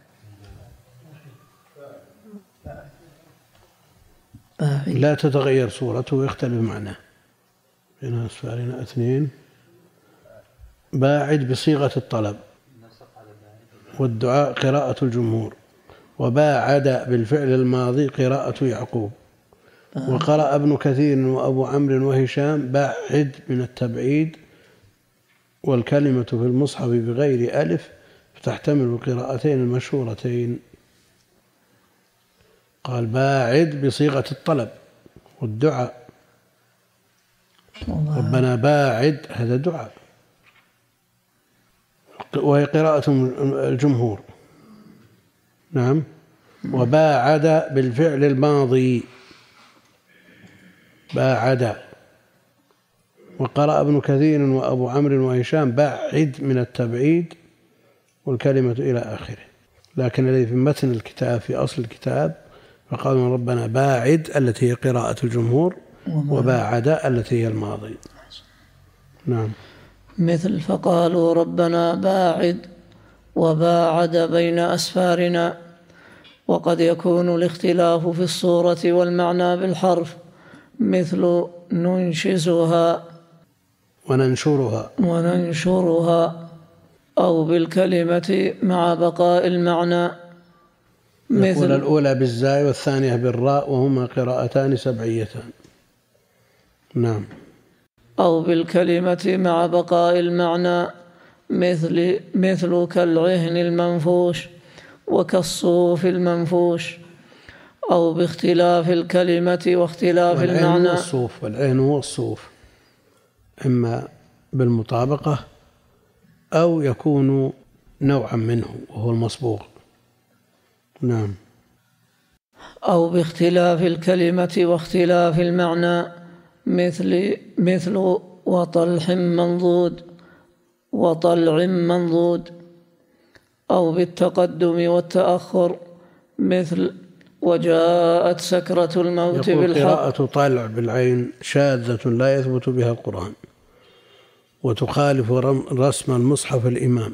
باعد لا تتغير صورته ويختلف معناه. بين أسفارنا اثنين. باعد بصيغة الطلب والدعاء قراءة الجمهور، وباعد بالفعل الماضي قراءة يعقوب. وقرأ ابن كثير وأبو عمرو وهشام باعد من التبعيد، والكلمة في المصحف بغير ألف فتحتمل القراءتين المشهورتين. قال باعد بصيغة الطلب والدعاء، ربنا باعد هذا دعاء، وهي قراءة الجمهور. نعم. وباعد بالفعل الماضي باعد. وقرأ ابن كثير وأبو عمرو وهشام باعد من التبعيد والكلمة إلى آخره. لكن الذي في متن الكتاب في أصل الكتاب فقالوا ربنا باعد التي هي قراءة الجمهور، وباعد التي هي الماضي. نعم. مثل فقالوا ربنا باعد وباعد بين أسفارنا. وقد يكون الاختلاف في الصورة والمعنى بالحرف، مثل ننشزها وننشرها وننشرها، أو بالكلمة مع بقاء المعنى، مثل الأولى بالزاي والثانية بالراء، وهما قراءتان سبعيتان. نعم. أو بالكلمة مع بقاء المعنى، مثل مثل كالعهن المنفوش وكالصوف المنفوش، أو باختلاف الكلمة واختلاف المعنى. والصوف والعهن والصوف إما بالمطابقة أو يكون نوعا منه وهو المصبوغ. نعم. أو باختلاف الكلمة واختلاف المعنى، مثل مثل وطلح منضود وطلع منضود، أو بالتقدم والتأخر، مثل وجاءت سكرة الموت يقول بالحق. قراءة طالع بالعين شاذة لا يثبت بها القرآن، وتخالف رسم المصحف الإمام.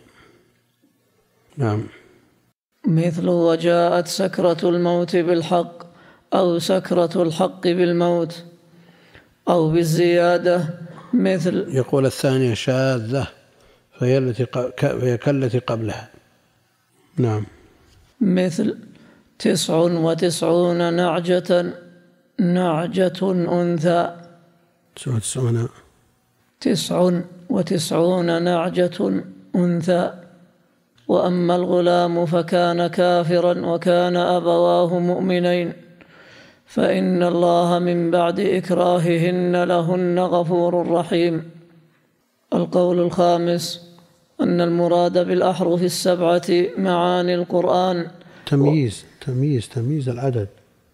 نعم. مثل وجاءت سكرة الموت بالحق، أو سكرة الحق بالموت، أو بالزيادة، مثل يقول الثانية شاذة فهي التي فهي كالتي قبلها. نعم. مثل تسع وتسعون نعجة نعجة أنثى تسع وتسعون تسع وتسعون نعجة أنثى. وأما الغلام فكان كافرا وكان أبواه مؤمنين فإن الله من بعد إكراههن لهن غفور رحيم. القول الخامس أن المراد بالأحرف السبعة معاني القرآن. تمييز تمييز تمييز العدد.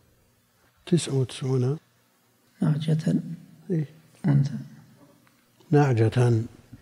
تسع وتسعون نعجة إيه؟ أنثى نعجة.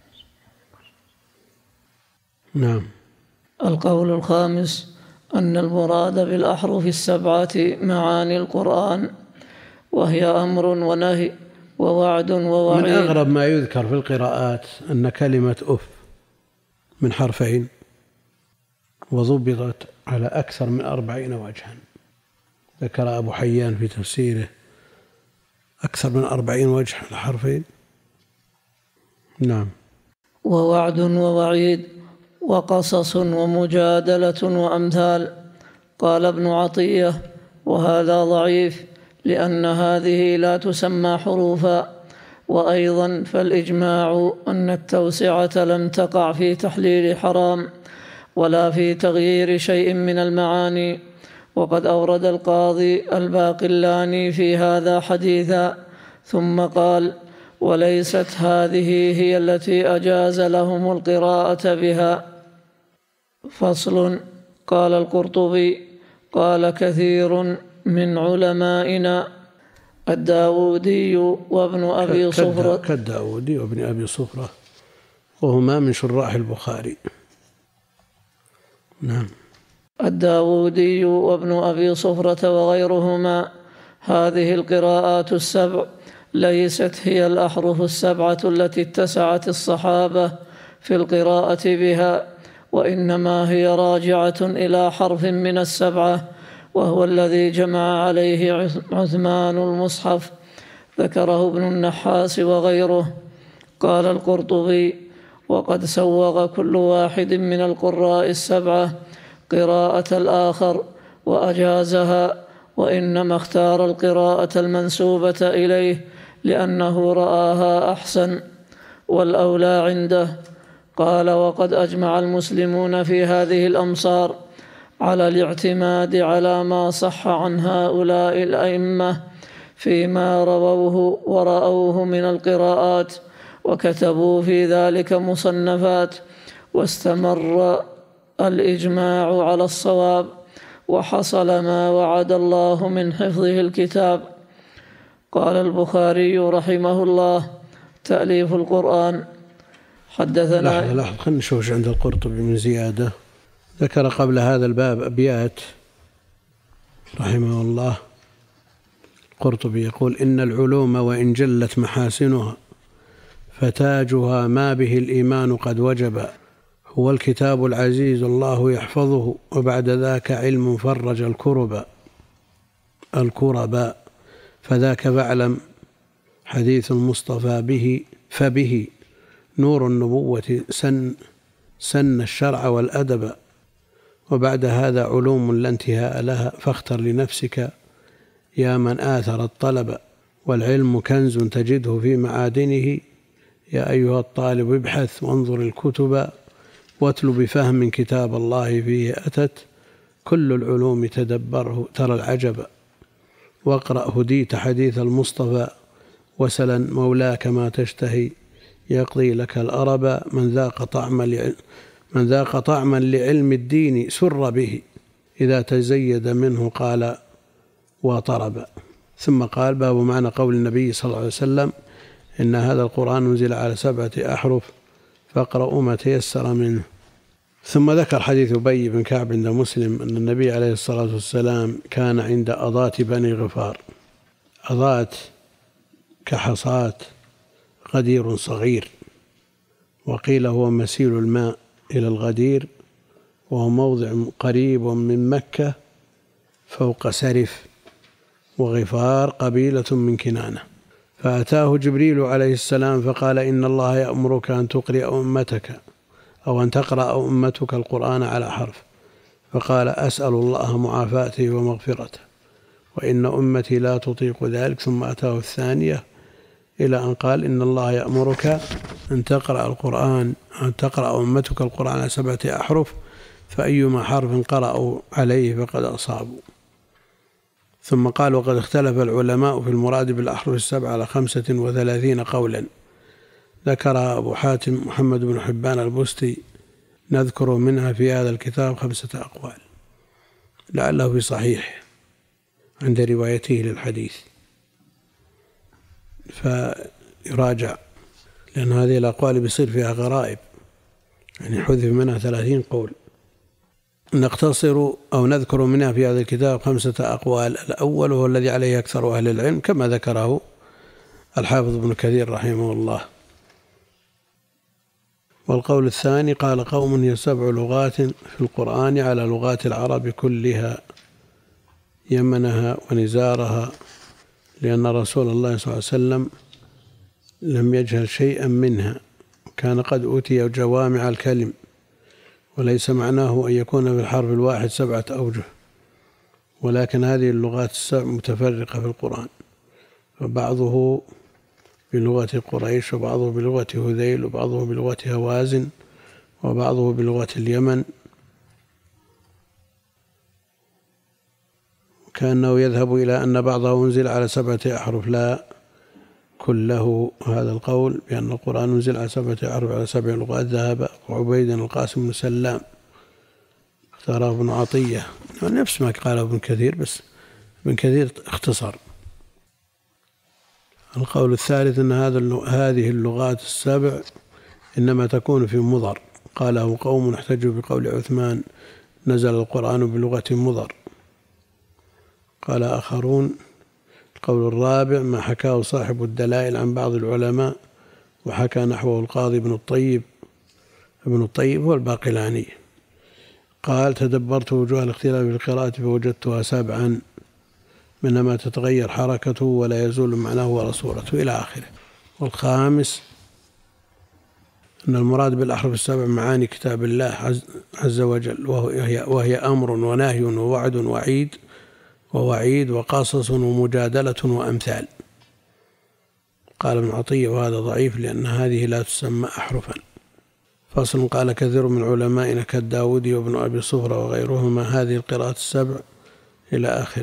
نعم. القول الخامس أن المراد بالأحرف السبعة معاني القرآن، وهي أمر ونهي ووعد ووعيد. من أغرب ما يذكر في القراءات أن كلمة أف من حرفين وضبطت على أكثر من أربعين وجها. ذكر أبو حيان في تفسيره أكثر من أربعين وجه لحرفين. نعم. ووعد ووعيد وقصص ومجادلة وأمثال. قال ابن عطية: وهذا ضعيف لأن هذه لا تسمى حروفا. وأيضا فالإجماع أن التوسعة لم تقع في تحليل حرام ولا في تغيير شيء من المعاني. وقد أورد القاضي الباقلاني في هذا حديثا، ثم قال: وليست هذه هي التي أجاز لهم القراءة بها. فصل. قال القرطبي: قال كثير من علمائنا الداودي وابن أبي صفرة كالداودي وابن أبي صفرة، وهما من شراح البخاري. نعم. الداودي وابن أبي صفرة وغيرهما: هذه القراءات السبع ليست هي الأحرف السبعة التي اتسعت الصحابة في القراءة بها، وإنما هي راجعة إلى حرف من السبعة، وهو الذي جمع عليه عثمان المصحف. ذكره ابن النحاس وغيره. قال القرطبي: وقد سوغ كل واحد من القراء السبعة قراءة الآخر وأجازها، وإنما اختار القراءة المنسوبة إليه لأنه رآها أحسن والأولى عنده. قال: وقد أجمع المسلمون في هذه الأمصار على الاعتماد على ما صح عن هؤلاء الأئمة فيما رووه ورأوه من القراءات، وكتبوا في ذلك مصنفات، واستمر الإجماع على الصواب، وحصل ما وعد الله من حفظه الكتاب. قال البخاري رحمه الله: تأليف القرآن. حدثنا لحظة لحظة خلنا نشوف عند القرطبي من زيادة. ذكر قبل هذا الباب أبيات رحمه الله. القرطبي يقول: إن العلوم وإن جلت محاسنها فتاجها ما به الإيمان قد وجب، هو الكتاب العزيز الله يحفظه، وبعد ذاك علم فرج الكرب الكرباء، فذاك فاعلم حديث المصطفى به، فبه نور النبوة سن سن الشرع والأدب، وبعد هذا علوم لا انتهاء لها، فاختر لنفسك يا من آثر الطلب، والعلم كنز تجده في معادنه، يا أيها الطالب ابحث وانظر الكتب، واتل بفهم كتاب الله فيه أتت، كل العلوم تدبره ترى العجب، واقرأ هديت حديث المصطفى، وسلا مولاك ما تشتهي يقضي لك الأرب، من ذاق طعم من ذاق طعما لعلم الدين سر به، إذا تزيد منه قال وطرب. ثم قال: باب معنى قول النبي صلى الله عليه وسلم: إن هذا القرآن نزل على سبعة أحرف فاقرأوا ما تيسر منه. ثم ذكر حديث أبي بن كعب عند مسلم أن النبي عليه الصلاة والسلام كان عند أضات بني غفار. أضات كحصاة غدير صغير، وقيل هو مسيل الماء إلى الغدير، وهو موضع قريب من مكة فوق سرف، وغفار قبيلة من كنانة. فأتاه جبريل عليه السلام فقال: إن الله يأمرك أن تقرأ أمتك أو أن تقرأ أمتك القرآن على حرف. فقال: أسأل الله معافاته ومغفرته، وإن أمتي لا تطيق ذلك. ثم أتاه الثانية إلى أن قال: إن الله يأمرك أن تقرأ القرآن أن تقرأ أمتك القرآن على سبعة أحرف، فأيما حرف قرأوا عليه فقد أصابوا. ثم قال: وقد اختلف العلماء في المراد بالأحرف السبع على خمسة وثلاثين قولا، ذكر أبو حاتم محمد بن حبان البستي: نذكر منها في هذا الكتاب خمسة أقوال، لعله في صحيح عند روايته للحديث، فيراجع، لأن هذه الأقوال بيصير فيها غرائب، يعني حذف منها ثلاثين قول. نقتصر أو نذكر منها في هذا الكتاب خمسة أقوال. الأول هو الذي عليه أكثر أهل العلم كما ذكره الحافظ ابن كثير رحمه الله. والقول الثاني: قال قوم هي سبع لغات في القرآن على لغات العرب كلها، يمنها ونزارها، لأن رسول الله صلى الله عليه وسلم لم يجهل شيئا منها، كان قد أوتي جوامع الكلم، وليس معناه أن يكون في الحرف الواحد سبعة أوجه، ولكن هذه اللغات السبع متفرقة في القرآن، فبعضه بلغة قريش، وبعضه بلغة هذيل، وبعضه بلغة هوازن، وبعضه بلغة اليمن، كأنه يذهب إلى أن بعضه أنزل على سبعة أحرف. لا، كله هذا القول بأن القرآن أنزل على سبعة أحرف على سبع لغات ذهب وعبيد القاسم بن سلام، اختاره ابن عطية، نفس ما قاله ابن كثير، بس ابن كثير اختصر. القول الثالث أن هذه اللغات السبع إنما تكون في مضر، قاله قوم احتجوا بقول عثمان: نزل القرآن بلغة مضر. قال آخرون: القول الرابع ما حكاه صاحب الدلائل عن بعض العلماء، وحكى نحوه القاضي ابن الطيب ابن الطيب هو الباقلاني، قال: تدبرت وجوه الاختلاف في القراءة فوجدتها سبعا، منها ما تتغير حركته ولا يزول معناه ولا صورته إلى آخره. والخامس أن المراد بالأحرف السبع معاني كتاب الله عز وجل، وهي, وهي أمر ونهي ووعد وعيد ووعيد وقصص ومجادلة وأمثال. قال ابن عطية: وهذا ضعيف لأن هذه لا تسمى أحرفا. فصل. قال كثير من علمائنا كالداودي وابن أبي صفرة وغيرهما: هذه القراءة السبع إلى آخره.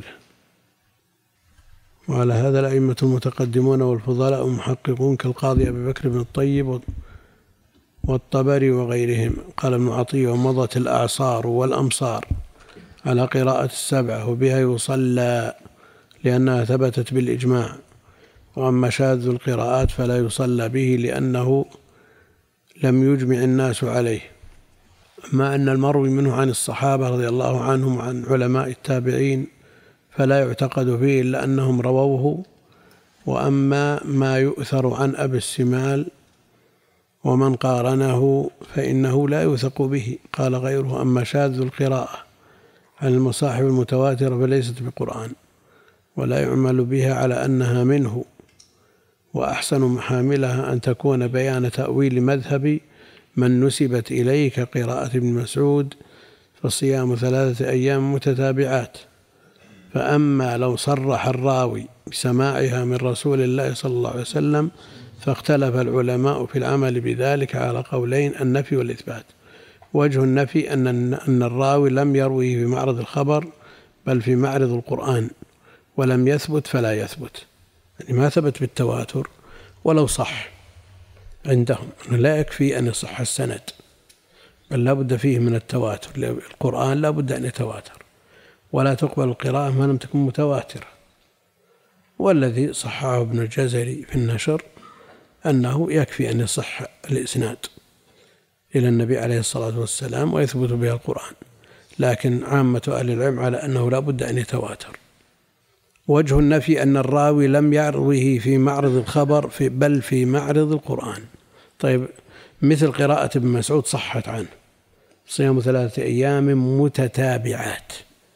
وعلى هذا الأئمة المتقدمون والفضلاء المحققون كالقاضي أبي بكر بن الطيب والطبري وغيرهم. قال ابن عطية: ومضت الأعصار والأمصار على قراءة السبعة، وبها يصلى لأنها ثبتت بالإجماع، وأما شاذ القراءات فلا يصلى به لأنه لم يجمع الناس عليه. أما أن المروي منه عن الصحابة رضي الله عنهم وعن علماء التابعين فلا يعتقد فيه إلا أنهم رووه. وأما ما يؤثر عن أبي السمال ومن قارنه فإنه لا يوثق به. قال غيره: أما شاذ القراءة عن المصاحف المتواترة فليست بقرآن ولا يعمل بها على أنها منه، وأحسن محاملها أن تكون بيان تأويل مذهب من نسبت إليه كقراءة ابن مسعود فصيام ثلاثة أيام متتابعات. فأما لو صرح الراوي بسماعها من رسول الله صلى الله عليه وسلم فاختلف العلماء في العمل بذلك على قولين: النفي والإثبات. وجه النفي أن أن الراوي لم يرويه في معرض الخبر بل في معرض القرآن، ولم يثبت فلا يثبت، يعني ما ثبت بالتواتر ولو صح عندهم، لا يكفي أن يصح السند بل لا بد فيه من التواتر. القرآن لا بد أن يتواتر، ولا تقبل القراءة ما لم تكن متواترة. والذي صححه ابن الجزري في النشر أنه يكفي أن يصح الإسناد إلى النبي عليه الصلاة والسلام ويثبت بها القرآن، لكن عامة أهل العلم على أنه لا بد أن يتواتر. وجه النفي أن الراوي لم يروه في معرض الخبر في بل في معرض القرآن. طيب، مثل قراءة ابن مسعود صحت عنه صيام ثلاثة أيام متتابعات،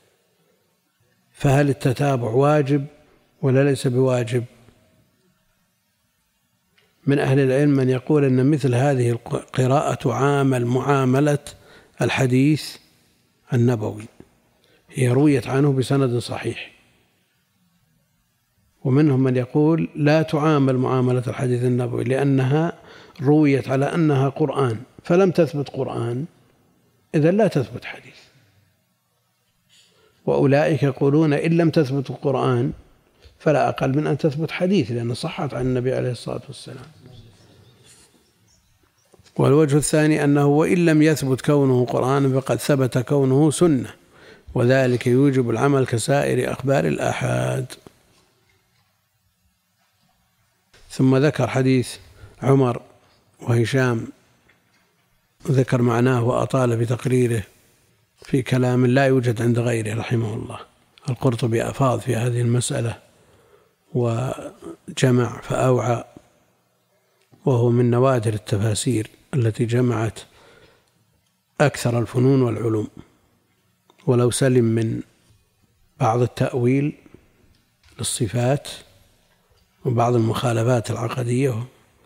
فهل التتابع واجب ولا ليس بواجب؟ من أهل العلم من يقول أن مثل هذه القراءة تعامل معاملة الحديث النبوي، هي رويت عنه بسند صحيح. ومنهم من يقول لا تعامل معاملة الحديث النبوي لأنها رويت على أنها قرآن، فلم تثبت قرآن، إذن لا تثبت حديث. وأولئك يقولون إن لم تثبت القرآن فلا أقل من أن تثبت حديث، لأن صحت عن النبي عليه الصلاة والسلام. والوجه الثاني أنه وإن لم يثبت كونه قرآن فقد ثبت كونه سنة، وذلك يوجب العمل كسائر أخبار الآحاد. ثم ذكر حديث عمر وهشام، ذكر معناه وأطال بتقريره في كلام لا يوجد عند غيره رحمه الله. القرطبي أفاض في هذه المسألة وجمع فأوعى، وهو من نوادر التفاسير التي جمعت أكثر الفنون والعلوم. ولو سلم من بعض التأويل للصفات وبعض المخالفات العقدية،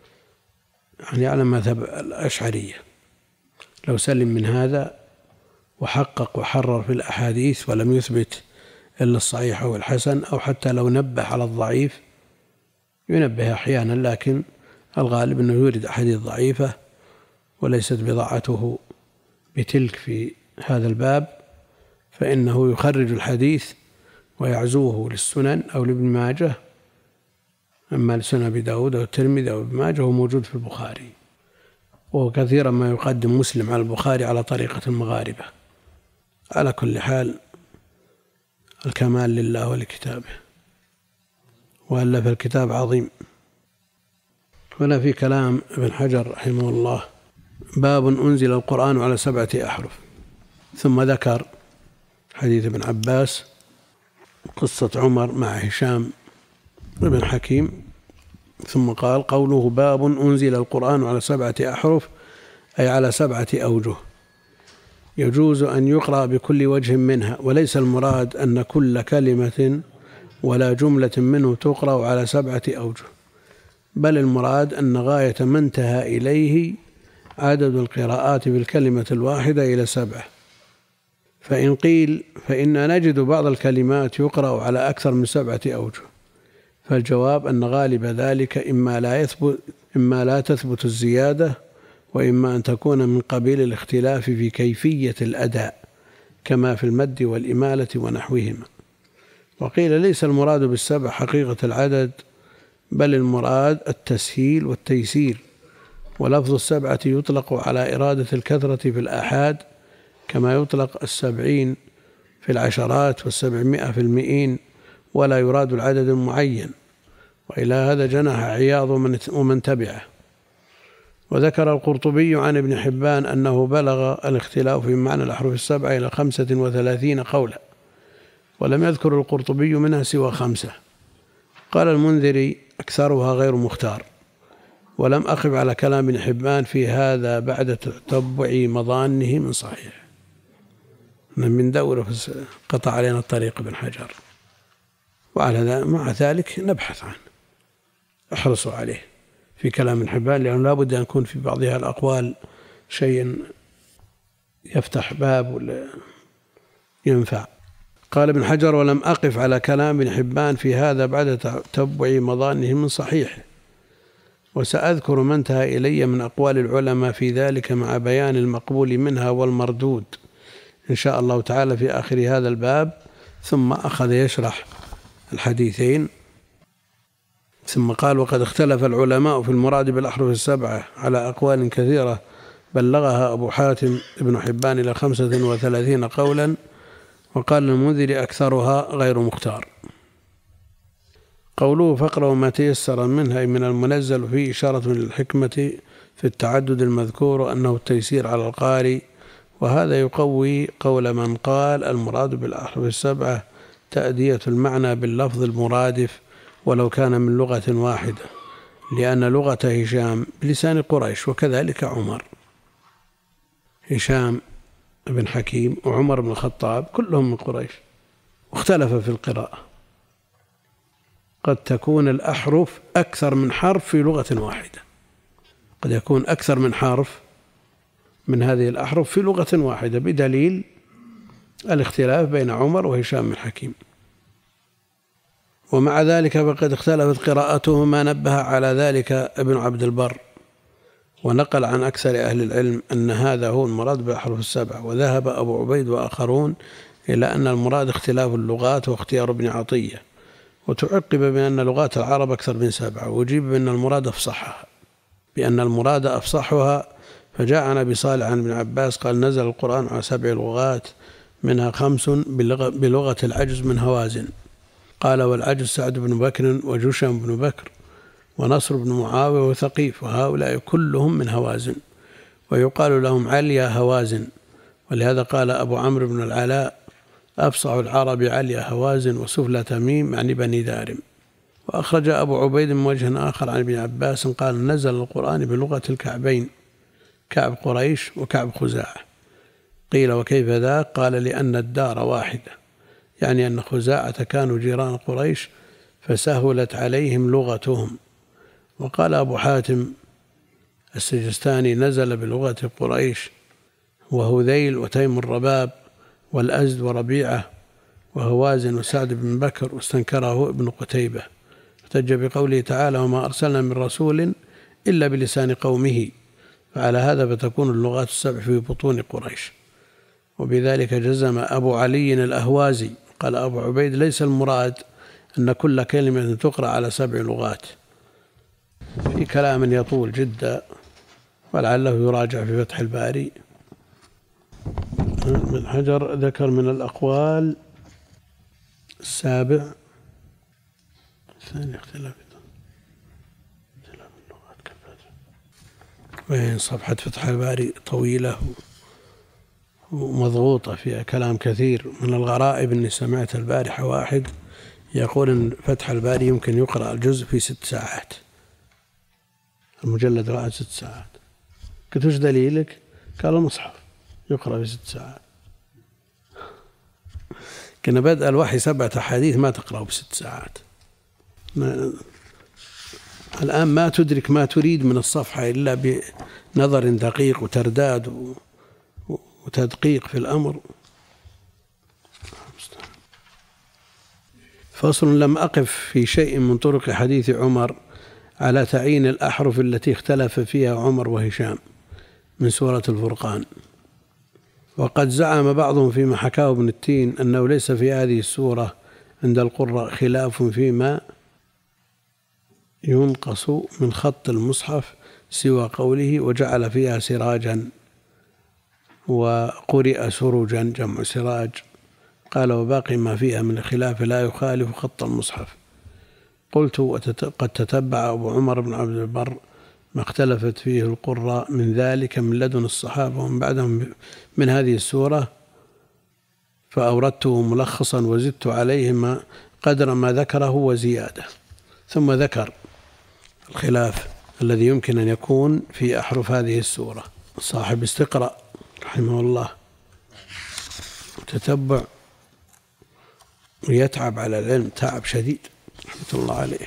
يعني على مذهب الأشعرية، لو سلم من هذا وحقق وحرر في الأحاديث ولم يثبت إلا الصحيح أو الحسن، أو حتى لو نبه على الضعيف، ينبه أحيانا، لكن الغالب أنه يورد أحاديث ضعيفة وليست بضاعته بتلك في هذا الباب، فإنه يخرج الحديث ويعزوه للسنن أو لابن ماجه. أما لسنن أبي داود أو الترمذي أو ابن ماجه هو موجود في البخاري، وكثيرا ما يقدم مسلم على البخاري على طريقة المغاربة. على كل حال الكمال لله ولكتابه، وإلا فالكتاب عظيم. هنا في كلام ابن حجر رحمه الله: باب أنزل القرآن على سبعة أحرف. ثم ذكر حديث ابن عباس، قصة عمر مع هشام بن حكيم، ثم قال: قوله باب أنزل القرآن على سبعة أحرف أي على سبعة أوجه، يجوز أن يقرأ بكل وجه منها، وليس المراد أن كل كلمة ولا جملة منه تقرأ على سبعة أوجه، بل المراد أن غاية ما انتهى إليه عدد القراءات بالكلمة الواحدة إلى سبعة. فإن قيل فإن نجد بعض الكلمات يقرأ على أكثر من سبعة أوجه، فالجواب أن غالب ذلك إما لا يثبت إما لا تثبت الزيادة، وإما أن تكون من قبيل الاختلاف في كيفية الأداء كما في المد والإمالة ونحوهما. وقيل ليس المراد بالسبع حقيقة العدد، بل المراد التسهيل والتيسير، ولفظ السبعة يطلق على إرادة الكثرة في الآحاد، كما يطلق السبعين في العشرات والسبعمائة في المئين، ولا يراد العدد المعين. وإلى هذا جنح عياض ومن تبعه. وذكر القرطبي عن ابن حبان أنه بلغ الاختلاف في معنى الأحرف السبعة إلى خمسة وثلاثين قولا، ولم يذكر القرطبي منها سوى خمسة. قال المنذري: أكثرها غير مختار، ولم أقف على كلام ابن حبان في هذا بعد تتبع مظانه من صحيح. من دورة قطع علينا الطريق ابن حجر، وعلى مع ذلك نبحث عنه، احرصوا عليه في كلام ابن حبان، لأنه لا بد أن يكون في بعضها الأقوال شيء يفتح باب ولا ينفع. قال ابن حجر: ولم أقف على كلام ابن حبان في هذا بعد تتبع مظانه من صحيح، وسأذكر ما انتهى إلي من أقوال العلماء في ذلك مع بيان المقبول منها والمردود إن شاء الله تعالى في آخر هذا الباب. ثم أخذ يشرح الحديثين، ثم قال: وقد اختلف العلماء في المراد بالأحرف السبعة على أقوال كثيرة بلغها أبو حاتم ابن حبان إلى خمسة وثلاثين قولا، وقال المنذر أكثرها غير مختار. قوله: فاقرأوا ما تيسر منها من المنزل فيه إشارة للحكمة في التعدد المذكور أنه التيسير على القارئ، وهذا يقوي قول من قال المراد بالأحرف السبعة تأدية المعنى باللفظ المرادف ولو كان من لغة واحدة، لأن لغة هشام بلسان قريش، وكذلك عمر. هشام بن حكيم وعمر بن الخطاب كلهم من قريش، واختلف في القراءة. قد تكون الأحرف أكثر من حرف في لغة واحدة، قد يكون أكثر من حرف من هذه الأحرف في لغة واحدة، بدليل الاختلاف بين عمر وهشام بن حكيم. ومع ذلك فقد اختلفت قراءتهما، نبه على ذلك ابن عبد البر، ونقل عن أكثر أهل العلم أن هذا هو المراد بالأحرف السبعة. وذهب أبو عبيد وآخرون إلى أن المراد اختلاف اللغات واختيار ابن عطية، وتعقب بأن لغات العرب أكثر من سبعة، وجيب بأن المراد أفصحها بأن المراد أفصحها فجاء عن أبي صالح عن ابن عباس قال: نزل القرآن على سبع لغات منها خمس بلغة العجز من هوازن. قال: والعجز سعد بن بكر وجشم بن بكر ونصر بن معاوية وثقيف، وهؤلاء كلهم من هوازن، ويقال لهم عليا هوازن. ولهذا قال أبو عمرو بن العلاء: أفصح العرب عليا هوازن وسفلى تميم يعني بني دارم. وأخرج أبو عبيد من وجه آخر عن ابن عباس قال: نزل القرآن بلغة الكعبين، كعب قريش وكعب خزاعة. قيل: وكيف ذاك؟ قال: لأن الدار واحدة، يعني أن خزاعة كانوا جيران قريش فسهلت عليهم لغتهم. وقال أبو حاتم السجستاني: نزل بلغة قريش وهذيل وتيم الرباب والأزد وربيعة وهوازن وسعد بن بكر، واستنكره ابن قتيبة، احتج بقوله تعالى: وما أرسلنا من رسول إلا بلسان قومه. فعلى هذا فتكون اللغات السبع في بطون قريش. وبذلك جزم أبو علي الأهوازي. قال أبو عبيد: ليس المراد أن كل كلمة تقرأ على سبع لغات، في كلام يطول جدا ولعله يراجع في فتح الباري. ابن حجر ذكر من الأقوال السابع ثاني اختلاف اختلاف اللغات كالفتح، وين صفحة فتح الباري طويلة ومضغوطة فيها كلام كثير. من الغرائب أني سمعت البارحة واحد يقول أن فتح الباري يمكن يقرأ الجزء في ست ساعات، المجلد رأى ست ساعات. قلت: وش دليلك؟ قال: المصحف يقرأ في ست ساعات. كنا بدأ الوحي سبعة أحاديث ما تقرأه بست ساعات. الآن ما تدرك ما تريد من الصفحة إلا بنظر دقيق وترداد وتدقيق في الأمر. فصل: لم أقف في شيء من طرق حديث عمر على تعيين الأحرف التي اختلف فيها عمر وهشام من سورة الفرقان. وقد زعم بعضهم فيما حكاه ابن التين أنه ليس في هذه السورة عند القراء خلاف فيما ينقص من خط المصحف سوى قوله: وجعل فيها سراجا، وقرئ سروجا جمع سراج. قال: وباقي ما فيها من الخلاف لا يخالف خط المصحف. قلت: قد تتبع أبو عمر بن عبد البر ما اختلفت فيه القراء من ذلك من لدن الصحابة ومن بعدهم من هذه السورة، فأوردته ملخصا وزدت عليه قدر ما ذكره وزيادة. ثم ذكر الخلاف الذي يمكن أن يكون في أحرف هذه السورة. صاحب استقرأ رحمه الله تتبع ويتعب على العلم تعب شديد رحمة الله عليه.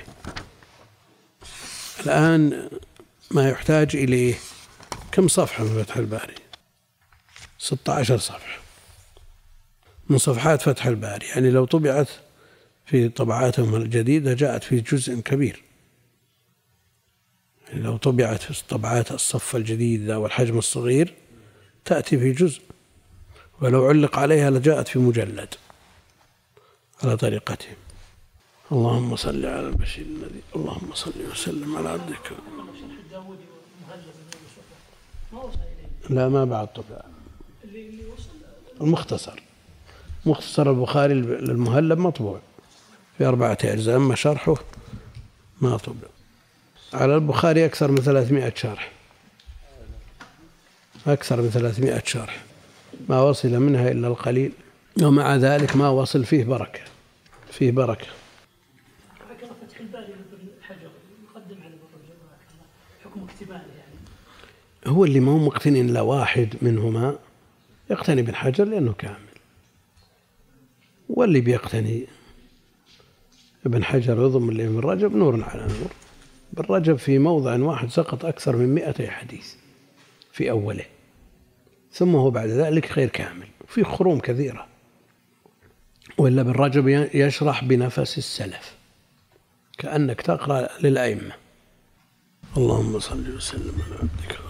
الآن ما يحتاج إليه كم صفحة من فتح الباري؟ ستة عشر صفحة من صفحات فتح الباري، يعني لو طبعت في طبعاتهم الجديدة جاءت في جزء كبير، يعني لو طبعت في طبعات الصف الجديد والحجم الصغير تأتي في جزء، ولو علق عليها لجاءت في مجلد على طريقتهم. اللهم صل على البشير الذي اللهم صل وسلم على عبدك. لا ما بعد طبع المختصر، مختصر البخاري للمهلب مطبوع في أربعة أجزاء، أما شرحه ما طبع. على البخاري أكثر من ثلاثمائة شرح، أكثر من ثلاثمائة شرح، ما وصل منها إلا القليل، ومع ذلك ما وصل فيه بركة، فيه بركة. فتح الباري ابن حجر يقدم على ابن رجب حكم اكتماله، يعني هو اللي ما هو مقتني إلا واحد منهما يقتني ابن حجر لأنه كامل، واللي بيقتني ابن حجر يضم اللي من رجب نور على نور. ابن رجب في موضع واحد سقط أكثر من مئة حديث في أوله، ثم هو بعد ذلك غير كامل في خروم كثيرة، وإلا ابن رجب يشرح بنفس السلف كأنك تقرأ للأئمة. اللهم صل وسلم على عبدك